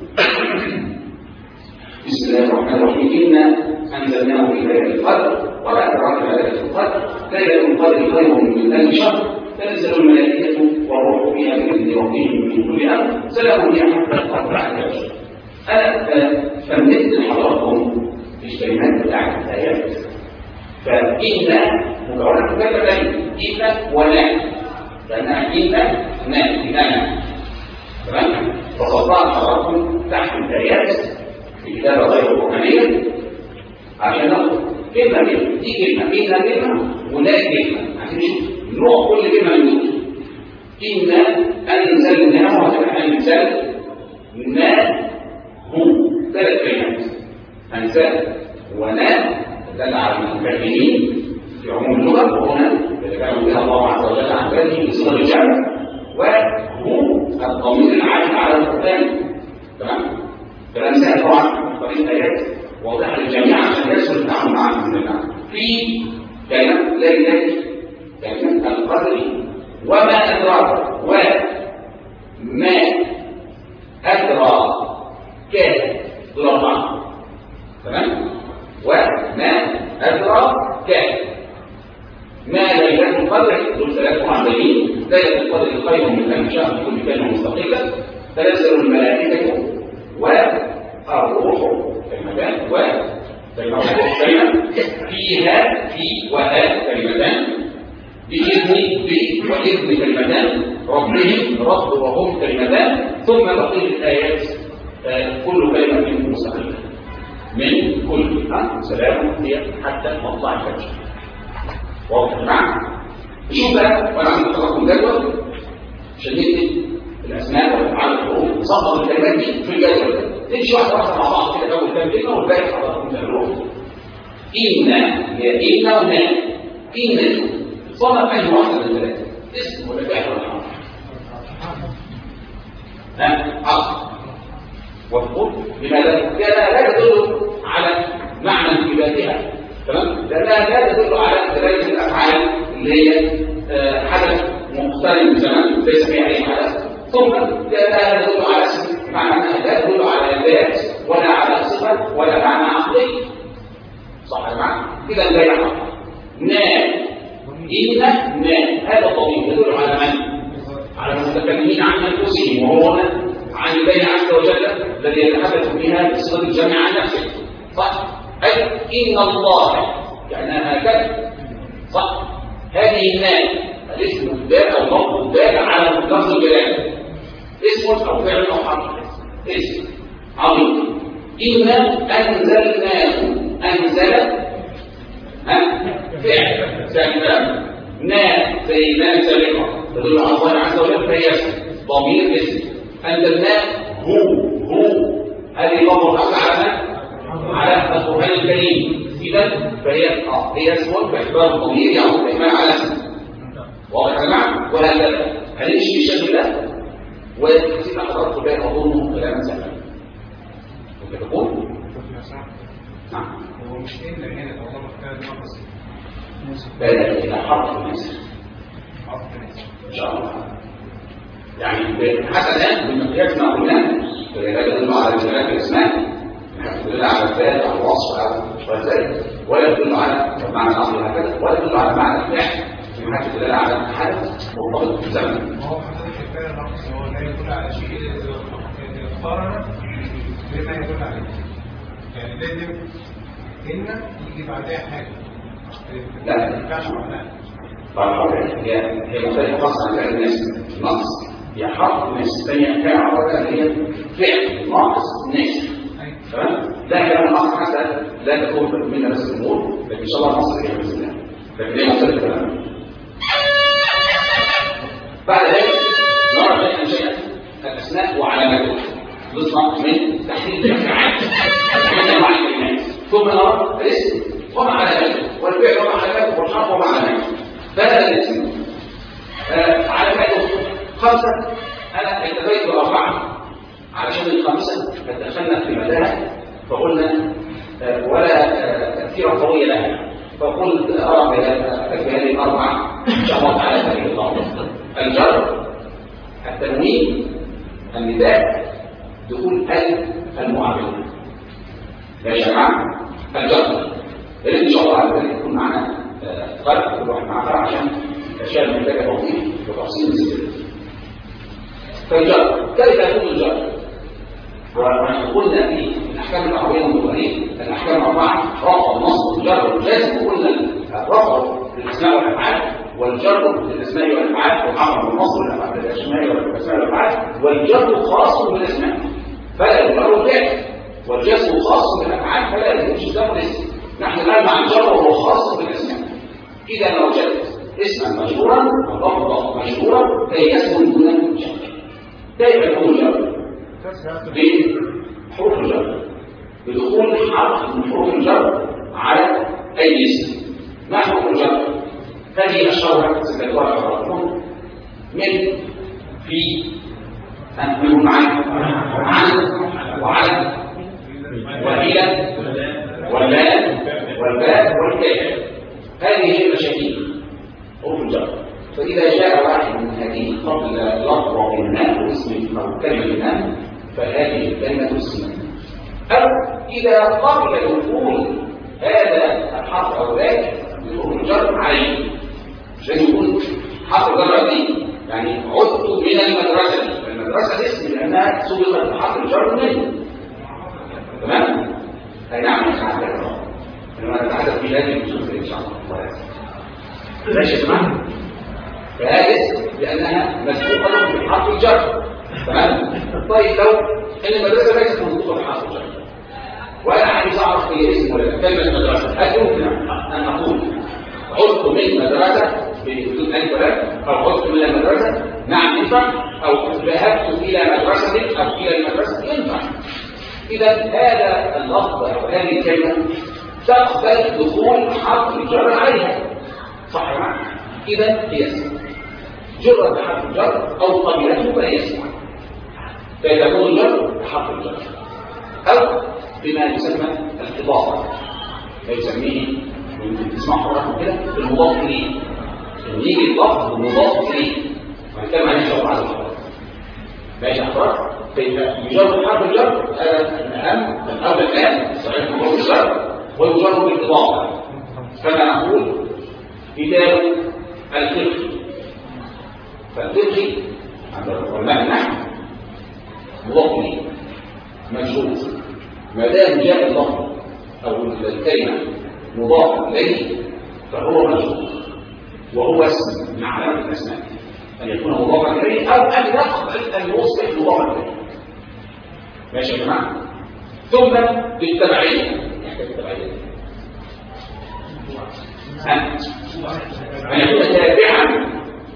بسم الله الرحمن الرحيم. انا انزلناه في ليله القدر وما ادراك ما ليله القدر، ليله القدر خير من الف شهر، تنزل الملائكه والروح فيها باذن ربهم من كل امر، سلام هي حتى القدر عز وجل. انا فندت لحضراتكم الكلمات بتاعت الايات. فإن مكونات كلمتين إن ولا، لأنها إن إننا. تمام؟ وصلنا حضراتكم تحت الآيات في كتابة غير القرآنية عشان ناخد كلمة منها، دي كلمة، كلمة ولا كلمة، عشان نشوف نوع كل كلمة من دول. إن أنزلناه وهكذا أنزل ما هو 3 كلمات، أنزل ونا دل على المتكلمين في عموم اللغة، وهنا يتكلم بها الله عز وجل عن ذاته بصيغه الجمع، وهو الضمير العائد على القرآن. تمام؟ كلام سهل طبعا، طريق آيات واضحة للجميع عشان يسهل التعامل معها من الله. في كلمة ليلة كلمة القدر وما أدراك وما أدراك ضربا. تمام؟ وما أدراك ما ليلة القدر دول 43. ليلة القدر خير من ألف شهر في كل كلمة مستقلة. تنزل الملائكة والروح كلمتان وكلمة فيها في وها كلمتان بإذن وإذن كلمتان ربهم رب وهم كلمتان ثم بقية الآيات كل كلمة مستقلة من كل سلام هي حتى مطلع الفجر. واضح معنا؟ شوف بقى وانا عم اطلقكم جدول عشان نكتب الاسماء والافعال والحروف نصدر الكلمات دي في الجدول ده. تمشي واحده واحده مع بعض كده اول كام كلمه والباقي حضراتكم تعملوها. ان هي ان وما ان صنف اي واحده من الثلاثه اسم ولا فعل ولا حرف؟ حرف. وفقوا لماذا؟ لأنها لا تدل على معنى في ذاتها. تمام؟ لأنها لا تدل على دلالة الأفعال اللي هي حدث مقترن بزمن ليس فيها أي حدث. ثم لأنها لا تدل على اسم معنى لا تدل على ذات ولا على صفة ولا معنى عقلي. صح يا جماعة؟ إذا لا يعرف. إن هذا الضمير يدل على من؟ على المتكلمين عن أنفسهم وهو عن الله عز وجل الذي يتحدث بها بصيغه الجمع عن نفسه. صح؟ اي ان الله يعني هكذا. صح؟ هذه الناس الاسم الدال او لفظ الدال على لفظ الجلاله اسم او فعل او حرف. اسم عظيم. انا انزلناه انزل فعل سالم ما زي ما سابقا تدل على الله عز وجل فهي اسم ضمير اسم. أنزلناه هو هذه لفظة على القرآن الكريم. إذا فهي اسم باعتبار الضمير يعود الإجماع على اسم. واضح يا جماعة؟ وهكذا هنمشي بالشكل ده وتحسين حضراتكم بين أظنه كلاما سهلا. ممكن تقول؟ نعم. هو مش إن هنا طالما كان ناقص بدأ إلى حرف النسر. إن شاء الله. يعني حتى الآن بمقياس ما قلنا فلا يدل على اختلاف الأسماء لا يدل على الذات أو الوصف أو ذلك ولا يدل على معنى الأصل هكذا ولا يدل على معنى الفعل في حتى يدل على حدث مرتبط بالزمن. هو حضرتك الفعل ناقص هو لا يدل على شيء مقارنة بما يدل عليه. يعني لازم إن يجي بعدها حاجة. لا ما ينفعش معناها. هي مختلفة خاصة عن فعل الناس. نقص هي حرف الناس الثانية فعل عربية هي فعل ناقص ناس. تمام؟ لا كلام ناقص حتى لا تكون من نفس الأمور لكن إن شاء الله نصل إليها بإذن الله. لكن هي مختلفة تماما. بعد ذلك نرى شيئا شيئا الأسماء وعلاماتها. نصنع من تحديد الأفعال من أنواع الكلمات ثم نرى الاسم وما علاماته والفعل وما علاماته والحرف وما علاماته. بدل الاسم علاماته 5 أنا اكتفيت ب4 علشان الخامسة دخلنا في مداها فقلنا ولا تأثير قوية لها فقلت أرى بهذه 4 إن شاء الله تعالى تأثير الله. الجر التنوين النداء دخول المعاملة. يا جماعة الجر اللي إن شاء الله تعالى يكون معنا فرق كل واحد مع فرق عشان الأشياء محتاجة توضيح وتفصيل زيادة. فالجر كيف يكون الجر؟ وقلنا في الأحكام العربية المتغيرة الأحكام 4 رفع ونصب الجر والجزم قلنا الرفع للأسماء والأفعال والجر للأسماء والأفعال والعمل والنصب للأسماء والأفعال والجر خاص بالأسماء فلا يجر الفعل والجزم خاص بالأفعال فلا يجوز جر الاسم. نحن الآن مع الجر وهو خاص بالأسماء. إذا لو وجدت اسما مشهورا ولفظا مشهورا فهي اسم دون جر. كيف يكون الجر؟ بحروف الجر بدخول حرف من حروف الجر على أي اسم. ما حروف الجر؟ هذه أشهر ستكون عبارة من في من عن وعن وإلى واللام والباء والكاف. هذه هي المشاكل حروف الجر. فإذا جاء واحد من هذه قبل لفظ ما اسم أو كلمة ما فهذه الكلمة اسم. أو إذا قبل دخول هذا الحرف أو ذاك بحروف الجر عليه، مش لازم يكون حرف الجر دي يعني عدت من المدرسة. المدرسة اسم لأنها سبقت بحرف الجر منه. تمام؟ أي نعم نتحدث لما نتحدث في هذه النصوص إن شاء الله. ماشي يا جماعة؟ فهذا اسم لأنها مسبوقة بحرف الجر. تمام؟ طيب لو إن المدرسة ليست مسبوقة بحرف الجر وأنا عايز أعرف هي اسم ولا كلمة مدرسة، هل يمكن أن أقول عدت من مدرسة بدون أي كلام أو عدت من المدرسة؟ نعم ينفع. أو ذهبت إلى مدرسة أو إلى المدرسة ينفع. إذا هذا اللفظ أو هذه الكلمة تقبل دخول حرف الجر عليها. صح يا جماعة؟ إذا هي اسم جر بحرف الجر أو قبيلته فهي اسم. فيكون الجر بحرف الجر أو بما يسمى الإضافة، فيسميه ممكن تسمعوا حضراتكم كده المضاف إليه. يجي اللفظ المضاف إليه وهنتكلم عن الشرط على الحرف. ماشي يا حضرتك؟ فيجر بحرف الجر هذا الأهم الأول الآن صحيح حروف الجر ويجر بالإضافة. كما نقول كتاب الفقه، فالفقه عند العلماء النحو مضاف إليه مجرور. ما دام جاء اللفظ أو الكلمة مضاف إليه فهو مجرور وهو اسم من علامات الأسماء أن يكون مضافا إليه أو أن يقبل أن يصبح مضافا إليه. ماشي يا جماعة؟ ثم بالتبعية أن يكون تابعا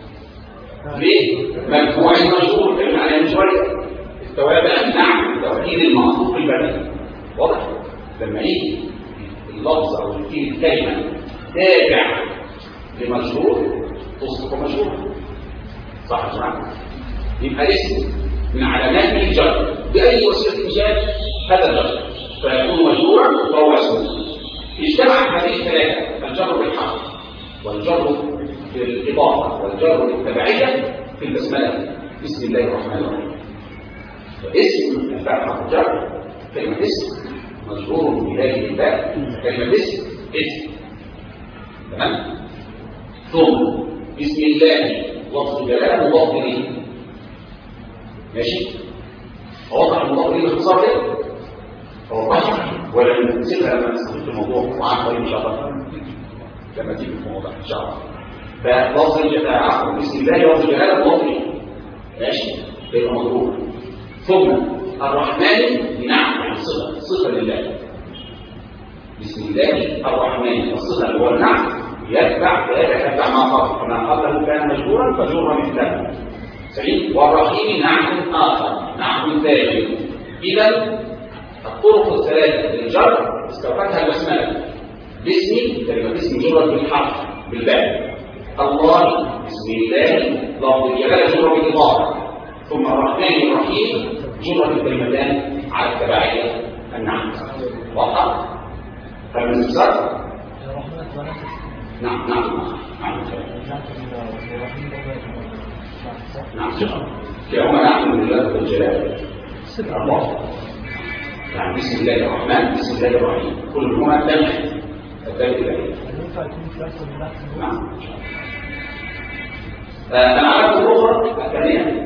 لمجموع مشهور كلمة عليها من شوية التوابع. نعم توكيد المعطوف البدني واضح. لما يجي اللفظ أو الكلمة تابع لمشهور تصبح مشهور. صح يا جماعة؟ يبقى اسم من علامات الجر بأي وسيلة جاء هذا الجر فيكون مشهورا وهو اسم. اجتمع هذه الثلاثة الجر بالحرف والجر بالإضافة والجر بالتبعية في البسملة. بسم الله الرحمن الرحيم. فاسم الفتحة الجر كلمة اسم مجرور بهذه الباء كلمة اسم. تمام؟ ثم بسم الله لفظ جلالة مضاف إليه. ماشي؟ واضح المضاف إليه باختصار كده؟ واضح ولا نسيبها لما نستخدم الموضوع وعن طريق إن شاء الله لما تيجي في الموضوع إن شاء الله. فلفظ الجلالة بسم الله لفظ جلالة مضاف إليه. ماشي؟ يبقى مضروب. ثم الرحمن نعم صفة لله. بسم الله الرحمن الصفة اللي هو النعم يتبع ما قبل فما قبله كان مجبورا فجر مثله. سليم. والرحيم نعم آخر نعم ثاني. إذا الطرق الثلاثة للجر استوفتها البسملة. باسم كلمة اسم جرت بالحرف بالباء. الله بسم الله لفظ الجلالة جر بالإضافة. ثم الرحمن الرحيم جرت الكلمتان على التبعية النعم. واضح؟ فالمستقبل نعم كلاهما نعم لله والجلال. الله يعني بسم الله الرحمن بسم الله الرحيم كلهما الدال إليه. نعم. العلامة الأخرى الثانية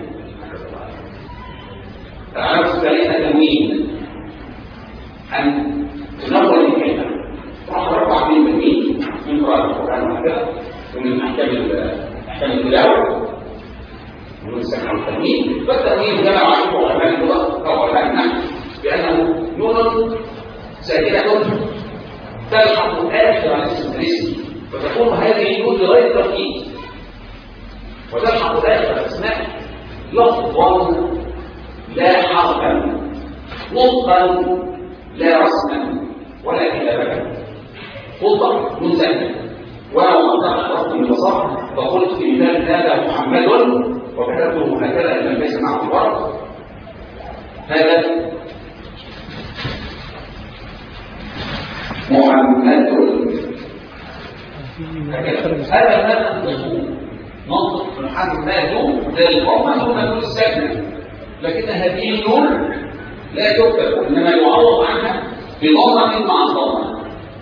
العلامة الثانية تنوين أن تنور الكلمة. رفع من المين من قراءة القرآن وهكذا ومن أحكام التلاوة ومن السمع والتنوين. فالتنوين جمع عنه علماء اللغة أو علماء النحو بأنه نون ساكنة تلحق آخر اسم الاسم فتكون هذه النون لغاية التوكيد وتلحق آخر الأسماء لفظا لا حرفا نطقا لا رسما ولا كتابة. خطة منزلة ولو منطقة رفض من البصر فقلت في مثال هذا محمد وكتبته هكذا لم ليس معه الورق. هذا محمد هذا منطق محمد للقوم ثم النون الساكنه، لكن هذه النون لا تكتب انما يعوض عنها بضمه مع الضمه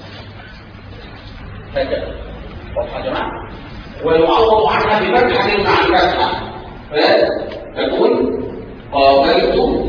هكذا. واضحه يا جماعه؟ ويعوض عنها بفتحه مع الفتحه فتكون قابلت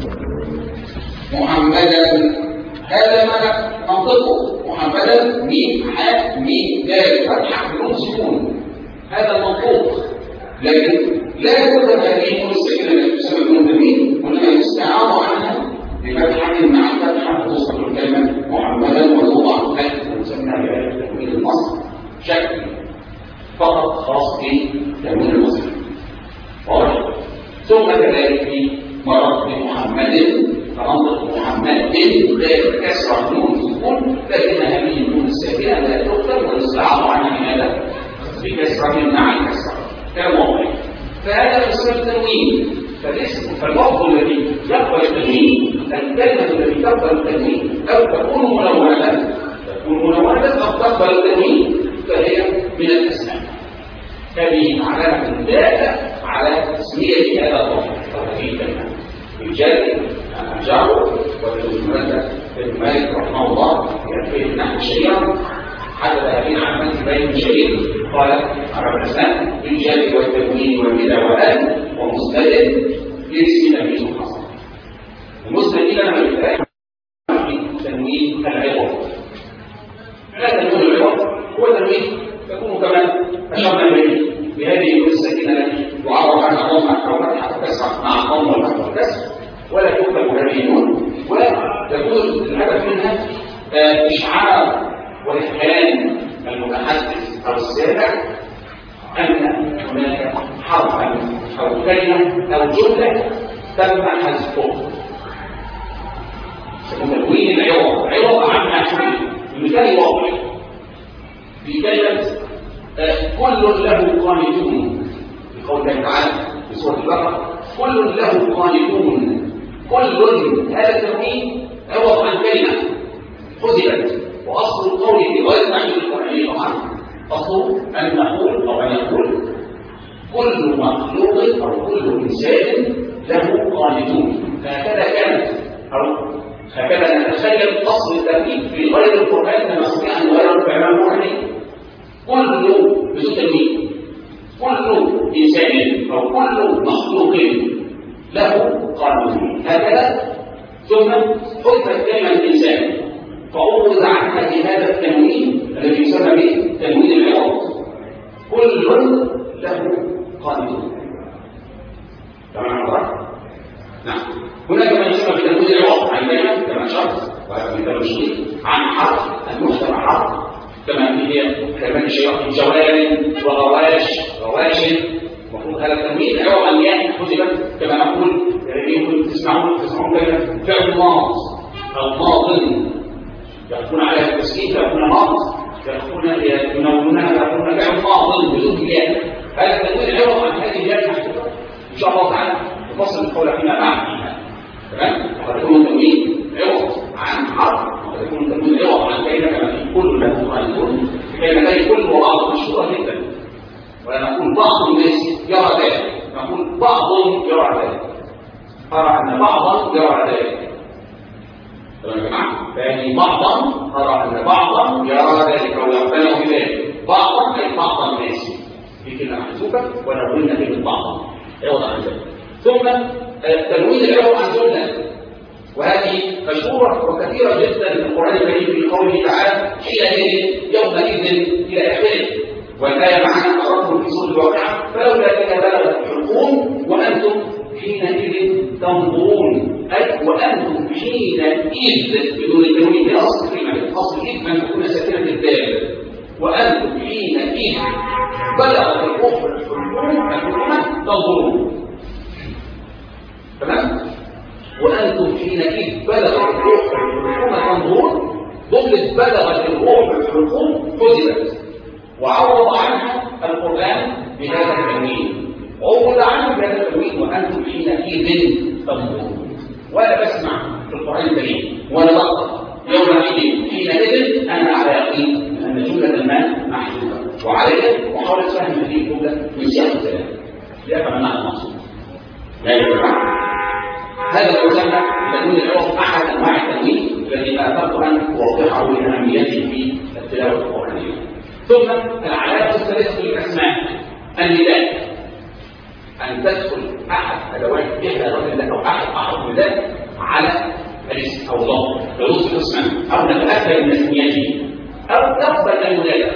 محمدا. هذا ما منطقه محمدا ميم حاء ميم دال فتحه بدون سكون، هذا المنطوق. لكن لا يكتب هذه النون الساكنه التي تسمى النون التميم وانما يستعاض عنها بفتحه مع فتحه تصبح الكلمه محمدا وتوضع لك وتسمى بهذا تكوين المصدر شكل فقط خاص بتكوين المصدر. واضح؟ ثم كذلك في مرض بمحمد فمنطق محمد لا كسر نون سكون، لكن هذه النون الساكنه لا تكتب ويستعاض عنها بهذا بكسره مع الكسره كالواضح. فهذا اسمه التنوين. فاللفظ الذي يقبل التنوين، الكلمه التي تقبل التنوين او تكون منونه او تقبل التنوين فهي من الاسماء. هذه علامه داله على تسميه هذا اللفظ او هذه الكلمه. رجال الجار ابن مالك رحمه الله في نحو الشريعه حدث هذه عامه بين شريف قال عرب الاسلام بالجار والتنوين والبدع والان ومستند لاسم نبي حصل. المستند لما يتبع تنوين العوض. لا تنوين العوض هو تنوين تكون كما اشرنا اليه بهذه السكينه التي يعرف عنها ضمه او فتحه كسره مع الضمه والفتحه والكسر، ولا تكتب هذه النون، وتكون الهدف منها اشعار وإفهام المتحدث أو السامع أن هناك حرفا أو كلمة أو جملة تم حذفه. تنوين العوض عوض عن حذفه. المثال واضح في كلمة كل له قانتون في قول الله تعالى في سورة البقرة كل له قانتون. كل هذا التنوين عوض عن كلمة حذفت، وأصل القول في غير تعليم القرآن طبعا أصله أن نقول أو أن يقول كل مخلوق أو كل إنسان له قانتون. هكذا كانت أو هكذا نتخيل أصل التركيب في غير القرآن كما نستطيع أن نغيره في إعلام القرآن. كل بتسميه كل إنسان أو كل مخلوق له قانتون هكذا. ثم حذفت كلمة الإنسان فعوض عنها بهذا التنوين الذي يسمى به تنوين العوض. كل له قانتون. تمام حضرتك؟ نعم. هناك ما يسمى بتنوين العوض عن كلمه كما شرط وهذا مثال مشهور عن حرف المجتمع حرف كما هي كلمات جوال وغواش المفروض هذا التنوين العوض عن ياء حذفت كما نقول يمكن تسمعون كلمه فعل ماض او ماض يكون عليها التسكين فيكون ماض ينونونها فيكون فعل ماض بدون ياء. هذا التنوين العوض عن هذه الياء المحذوفه ان شاء الله تعالى نفصل القول فيما بعد فيها. تمام؟ وقد يكون تنوين عوض عن حرف وقد يكون تنوين عوض عن كلمه كما في كل له قانتون. كلمتين كل وبعض مشهوره جدا ولا نقول بعض الناس يرى ذلك، نقول بعض يرى ذلك، أرى أن بعضا يرى ذلك. تمام يا جماعه؟ فيعني بعضا أرى أن بعضا يرى ذلك أو يقبله بذلك. بعضا أي بعض الناس في كلمة محذوفة ونقولنا كلمة بعضا عوض عن ذلك. ثم تنوين العوض عن جملة وهذه مشهورة وكثيرة جدا في القرآن الكريم في قوله تعالى حينئذ يومئذ إلى آخره. والآية معنا قرأتم في سورة الواقعة فلولا إذا بلغت الحلقوم وأنتم حينئذ تنظرون. أي وأنتم حينئذ بدون التنوين لأصل كلمة أصل إذ من تكون ساكنة الدال. وأنتم حينئذ بلغت الحلقوم تنظرون. تمام؟ وأنتم حينئذ بلغت الحلقوم تنظرون. ضمت بلغت الروح الحلقوم حذفت وعوض عنها القرآن بهذا التنوين، عوض عنه بهذا التنوين وأنتم حينئذ تنظرون. وأنا بسمع في القرآن الكريم وأنا بقرأ يومئذ حينئذ أنا على يقين أن جملة ما محدودة، وعليه محاولة فهم هذه الجملة من سياق الكلام لأفهم المعنى المقصود. لا يجمع هذا المسمى تنوين العرف أحد أنواع التنوين الذي أثرت أن أوضحه لأهميته في التلاوة القرآنية. ثم العلامة الثالثة للأسماء النداء، أن تدخل أحد أدوات إحدى الرجل أو أحد أحرف النداء على الاسم أو الله يوصف اسما أو نتأكد من اسميته أو تقبل المنادى.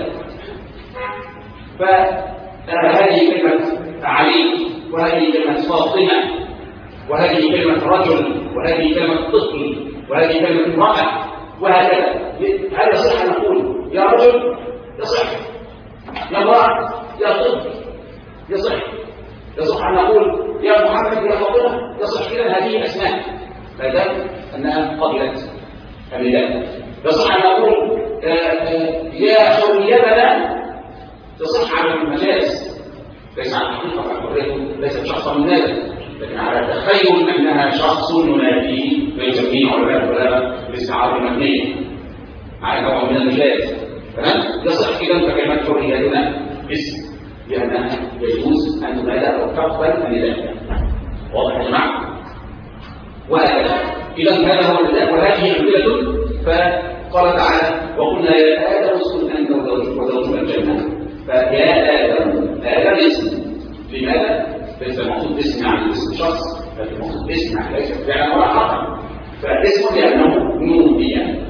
فهذه كلمة علي، وهذه كلمة فاطمة، وهذه كلمة رجل، وهذه كلمة طفل، وهذه كلمة امرأة، وهكذا. هل يصح أن نقول يا رجل؟ يصح. يا امرأة؟ يا طفل؟ يصح. يصح أن نقول يا محمد يا فاطمة؟ يصح. كذا هذه أسماء ما دام أنها قبلت النداء. يصح أن نقول يا حريتنا، تصح على المجاز ليس على الحقيقة، حريته ليست شخصا منادى، لكن على تخيل أنها شخص نناديه ويسميه علماء البلاغة بالاستعارة المبنية على نوع من المجاز. تمام؟ يصح إذا فكلمة حريتنا اسم لأنها يجوز أن تنادى أو تقبل النداء. واضح يا جماعة؟ وهكذا. إذا هذا هو النداء وهذه أمثلة. فقال تعالى وقلنا يا آدم اسكن أنت وزوجك الجنة. فيا آدم، آدم اسم. لماذا؟ ليس المقصود اسم يعني اسم شخص، لكن المقصود اسم يعني ليس فعلا ولا حرفا. فاسم لأنه نوديا،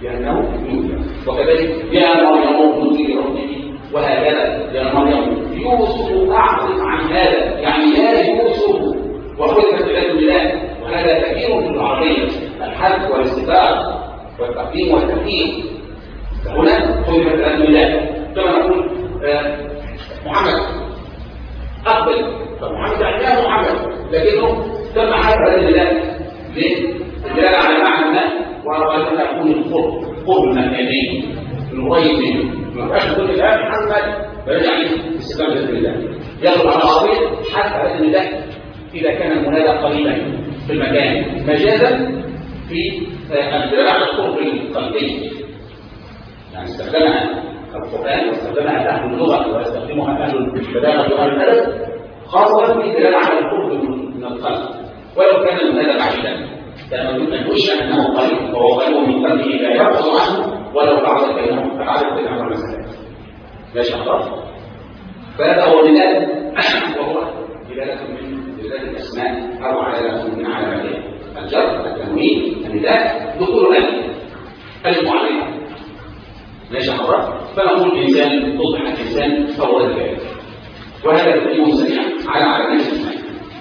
وكذلك يا مريم نودي ربك، وهكذا يا مريم. يوسف أعرض عن هذا، يعني يا يوسف، وحذفت بلاد الله، وهذا كثير في العربية، الحذف والاستفاق والتقديم والتأخير. فهنا حذفت بلاد الله كما نقول محمد أقبل، فمحمد يعني يا محمد، لكنه تم حذف بلاد الله للدلالة على معنى ما، وأن يكون القرب المكانين القريب منه. ما يبقاش نقول يا محمد فيرجع استخدام بلاد الله. يدل على العربية حذف بلاد الله إذا كان المنادى قريبا في المكان، مجازا في الدلالة على القرب القلبي. يعني استخدمها القرآن واستخدمها أهل اللغة ويستخدمها أهل البلاغة وأهل الأدب خاصة في الدلالة على القرب من القلب، ولو كان المنادى بعيدا كان يمكن أن يشعر أنه قريب وهو قريب من قلبه لا يبعد عنه ولو بعد كلمة فعلت تلك المسألة. ماشي خلاص؟ فهذا هو النداء، وهو دلالة من دلالات الأسماء أو علامة من علاماتها. الجر، التنوين، النداء، دخول ألف معلمة. ماشي خلاص؟ فنقول إنسان، توضح الإنسان أو غير ذلك. وهذا التقييم سريعا على علامات الأسماء.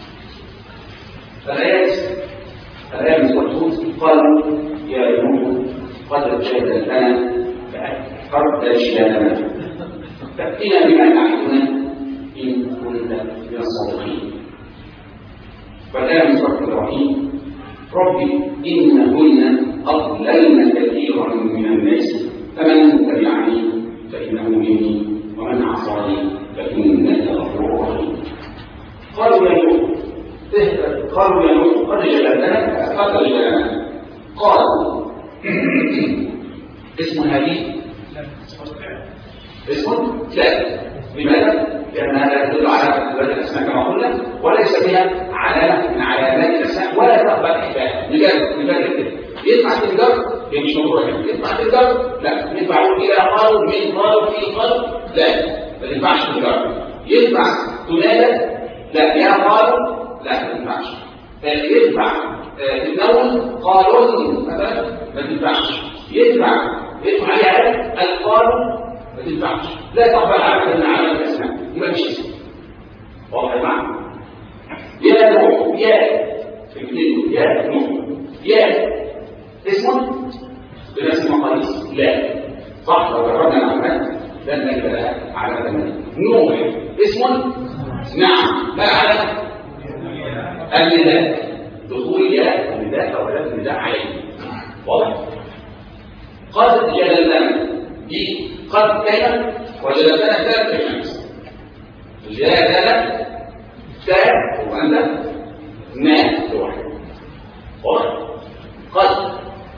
الآيات من الوحود قالوا يا نوح قد جادلتنا فأكثرت جدالنا فأتنا بما تعدنا إن كنت من الصادقين. فكان من سورة الرحيم ربي إنهن أضللن كثيرا من الناس فمن تبعني فإنه مني ومن عصاني فإنك غفور رحيم. قالوا يا نوح قد جلدنا فأثرت جدالنا. قالوا اسم هذه اسم لا. لماذا؟ لأنها تدل على ذات الأسماء كما قلنا، وليس بها علامة من علامات الأسماء ولا تقبل حكاية. لذلك يدفع تنجر مش موضوع كده، يدفع تنجر لا، يدفع إلى قالوا من قالوا في قالوا لا، ما ينفعش تنجر. يدفع تنادى لا، يا قالوا لا ما ينفعش. يدفع تنون قالون مثلا ما تنفعش. يدفع عليها القالوا ما تنفعش. لا تقبل علامة من علامات الأسماء، يبقى مش اسم. واضح يا جماعة؟ يا نوح، يا اكتبوا يا نوح، يا اسم بنفس المقاييس لا صح. لو جربنا العلامات لن نجد لها علامة ثانية. نوح اسم نعم، ما علامة النداء، دخول يا النداء او لا النداء عليه. واضح؟ قد جللنا دي قد كلمة وجدتنا ثلاث كلمات. جادل تاء وأنت ما لوحده. واضح؟ قد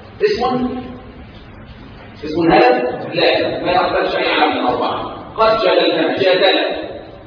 اسم هذا لا ما يقبل شيئا من الأربعة. قد جادلتنا جادل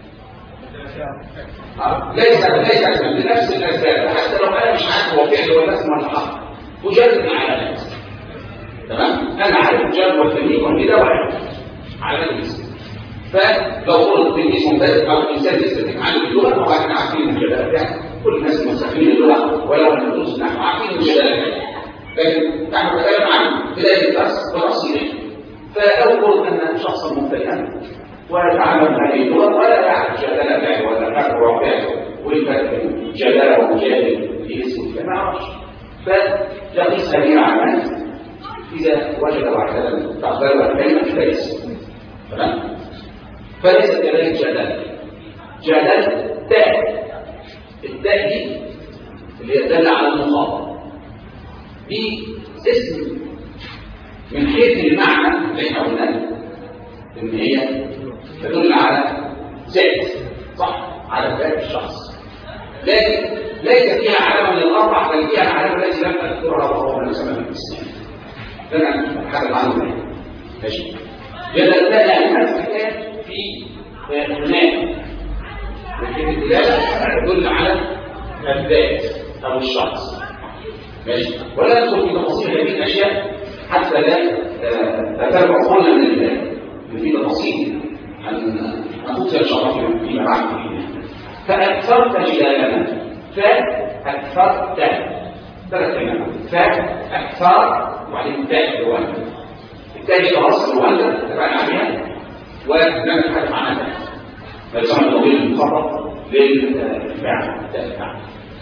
ليس بنفس الأسباب، حتى لو أنا مش عارف هو فعل ولا اسم ولا حرف مجرد العلامات. تمام؟ أنا عارف الجر والتنوين وكده وعارف علامات الاسم. فلو قلت بالاسم ده أو الإنسان يستطيع عن اللغة أو احنا عارفين الجدال بتاعه، كل الناس مستخدمين اللغة ولو لم ندرس نحن عارفين الجدال بتاعه، لكن نحن نتكلم عن بداية الدرس والأصيل. فلو قلت أن شخصا مبتدئا ويتعامل هذه اللغة ولا يعرف جدال بتاعه ولا فاكر وفاته والفرق بين جدال ومجادل في اسم ما يعرفش، فيقيس هذه العلامات إذا وجد واحدا تقدر الكلمة فليس. تمام؟ فليس كذلك جدل تاء. التاء دي اللي يدل على المخاطب دي اسم من حيث المعنى اللي احنا قلنا ان هي تدل على ذات، صح؟ على ذات الشخص، لكن ليس فيها علامه من الاربع، بل فيها علامه التي لم اذكرها وهو من سبب الاسلام. فانا حاجه عنه ماشي. جدل تاء الحكايه في هناك لكن الدلاله تدل على الذات او الشخص ماشي. ولا ندخل في تفاصيل هذه الاشياء حتى لا ترجع قولنا من في تفاصيل ان نخوض ان شاء الله فيما بعد. فاكثرت جدالنا فاكثرت ثلاث كلمات فاكثر وبعدين تاء الوالد. التاء خلاص الوالد اتفقنا عليها ونعمل حاجه معناها فالزمن الطويل المخرط للفعل الفعل.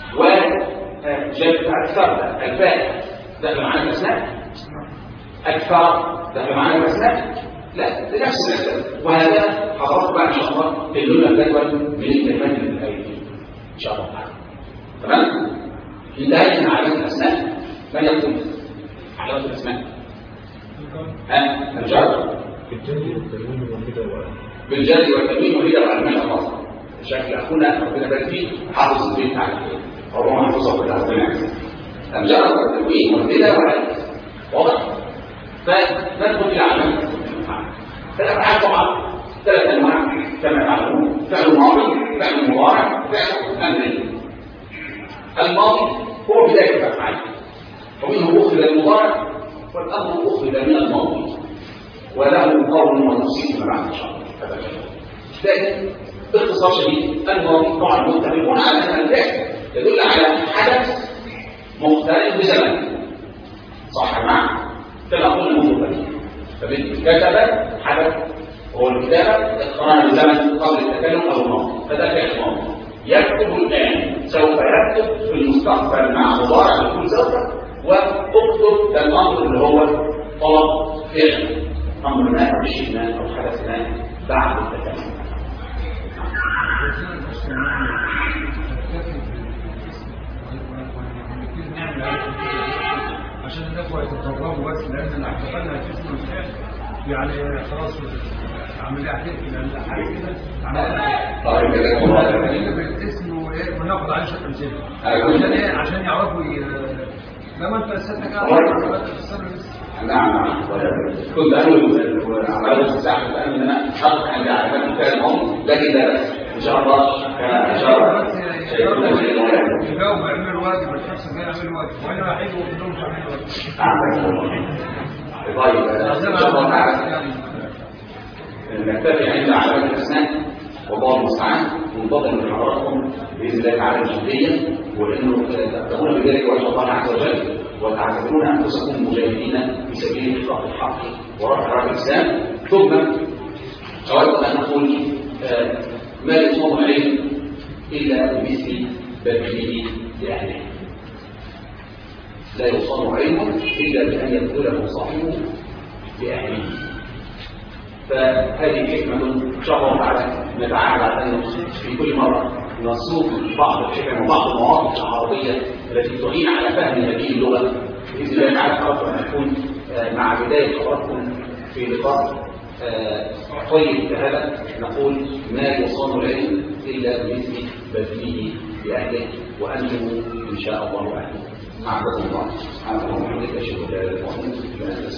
وجد اكثر الفاء دخل معانا الاسماء اكثر دخل معانا الاسماء لا لنفس الاسباب. وهذا حضرت بقى ان شاء الله في اللون الجدول من الكلمات الايه ان شاء الله تعالى. تمام؟ انتهينا على الاسماء. من يقول علامات الاسماء؟ الجر بالجد والتنوين وهي العلامات الخاصه. شكل اخونا ربنا يبارك فيه حافظ البيت على او هو حافظه كده ربنا يعزه. الجر والتنوين والبدع والعلامات واضح؟ فندخل الى علامات فالافعال طبعا ثلاث انواع كما تعلمون: فعل ماضي، فعل مضارع، فعل امري. الماضي هو بدايه الافعال ومنه اخذ المضارع والامر اخذ من الماضي وله قول ونصيب فيما بعد ان شاء الله. لكن باختصار شديد الماضي طبعا متفقون على ان الفعل يدل على حدث مختلف بزمن، صح يا جماعه؟ كما قلنا منذ قليل. فكتب حدث هو الكتابه اقترن بزمن قبل التكلم او الماضي، فده فعل ماضي. يكتب الان سوف يكتب في المستقبل مع مضارع يكون سوف، واكتب ده الامر اللي هو طلب فعل امر ما او شيء ما او حدث ما بعد التكلم. عشان الاخوه يتدربوا بس لان اللي اعتقدنا في اسم الفعل يعني خلاص عمليه هتقفل لان حاجه كده عمليه بالاسم وايه وناخد عليه شكل امثله عشان ايه؟ عشان يعرفوا لما انت سالتك نعم كنت اقول وعلى الساعه الان ان انا احط عندي علامات الفعل لكن لا ان شاء الله كاشاره يجاوب يعمل واجب الشخص غير يعمل واجب وانا رايح وكلهم مش عاملين واجب. طيب ان شاء الله تعالى نكتفي عند علامات الاسماء والله المستعان وننتظر من حضراتكم باذن الله تعالى الجديه وانه تتقون بذلك وجه الله عز وجل وتعتبرون انفسكم مجاهدين في سبيل احقاق الحق ورفع رايه الاسلام. ثم اود ان اقول ما يصاب عليه الا بمثل بذله لاهله. لا يصاب علم الا بان يبذله صاحبه لاهله. فهذه حكمه ان شاء الله تعالى نتعامل على ان في كل مره نصوغ بعض الحكم وبعض المواقف العربيه التي تعين على فهم هذه اللغه. باذن الله تعالى اردت ان اكون مع بدايه حضراتكم في لقاء طيب هذا نقول ما يوصل العلم إلا بمثل بذله بأهله وأنتم إن شاء الله أهله. أعبد الله سبحانه وتعالى أشهد أن لا إله إلا الله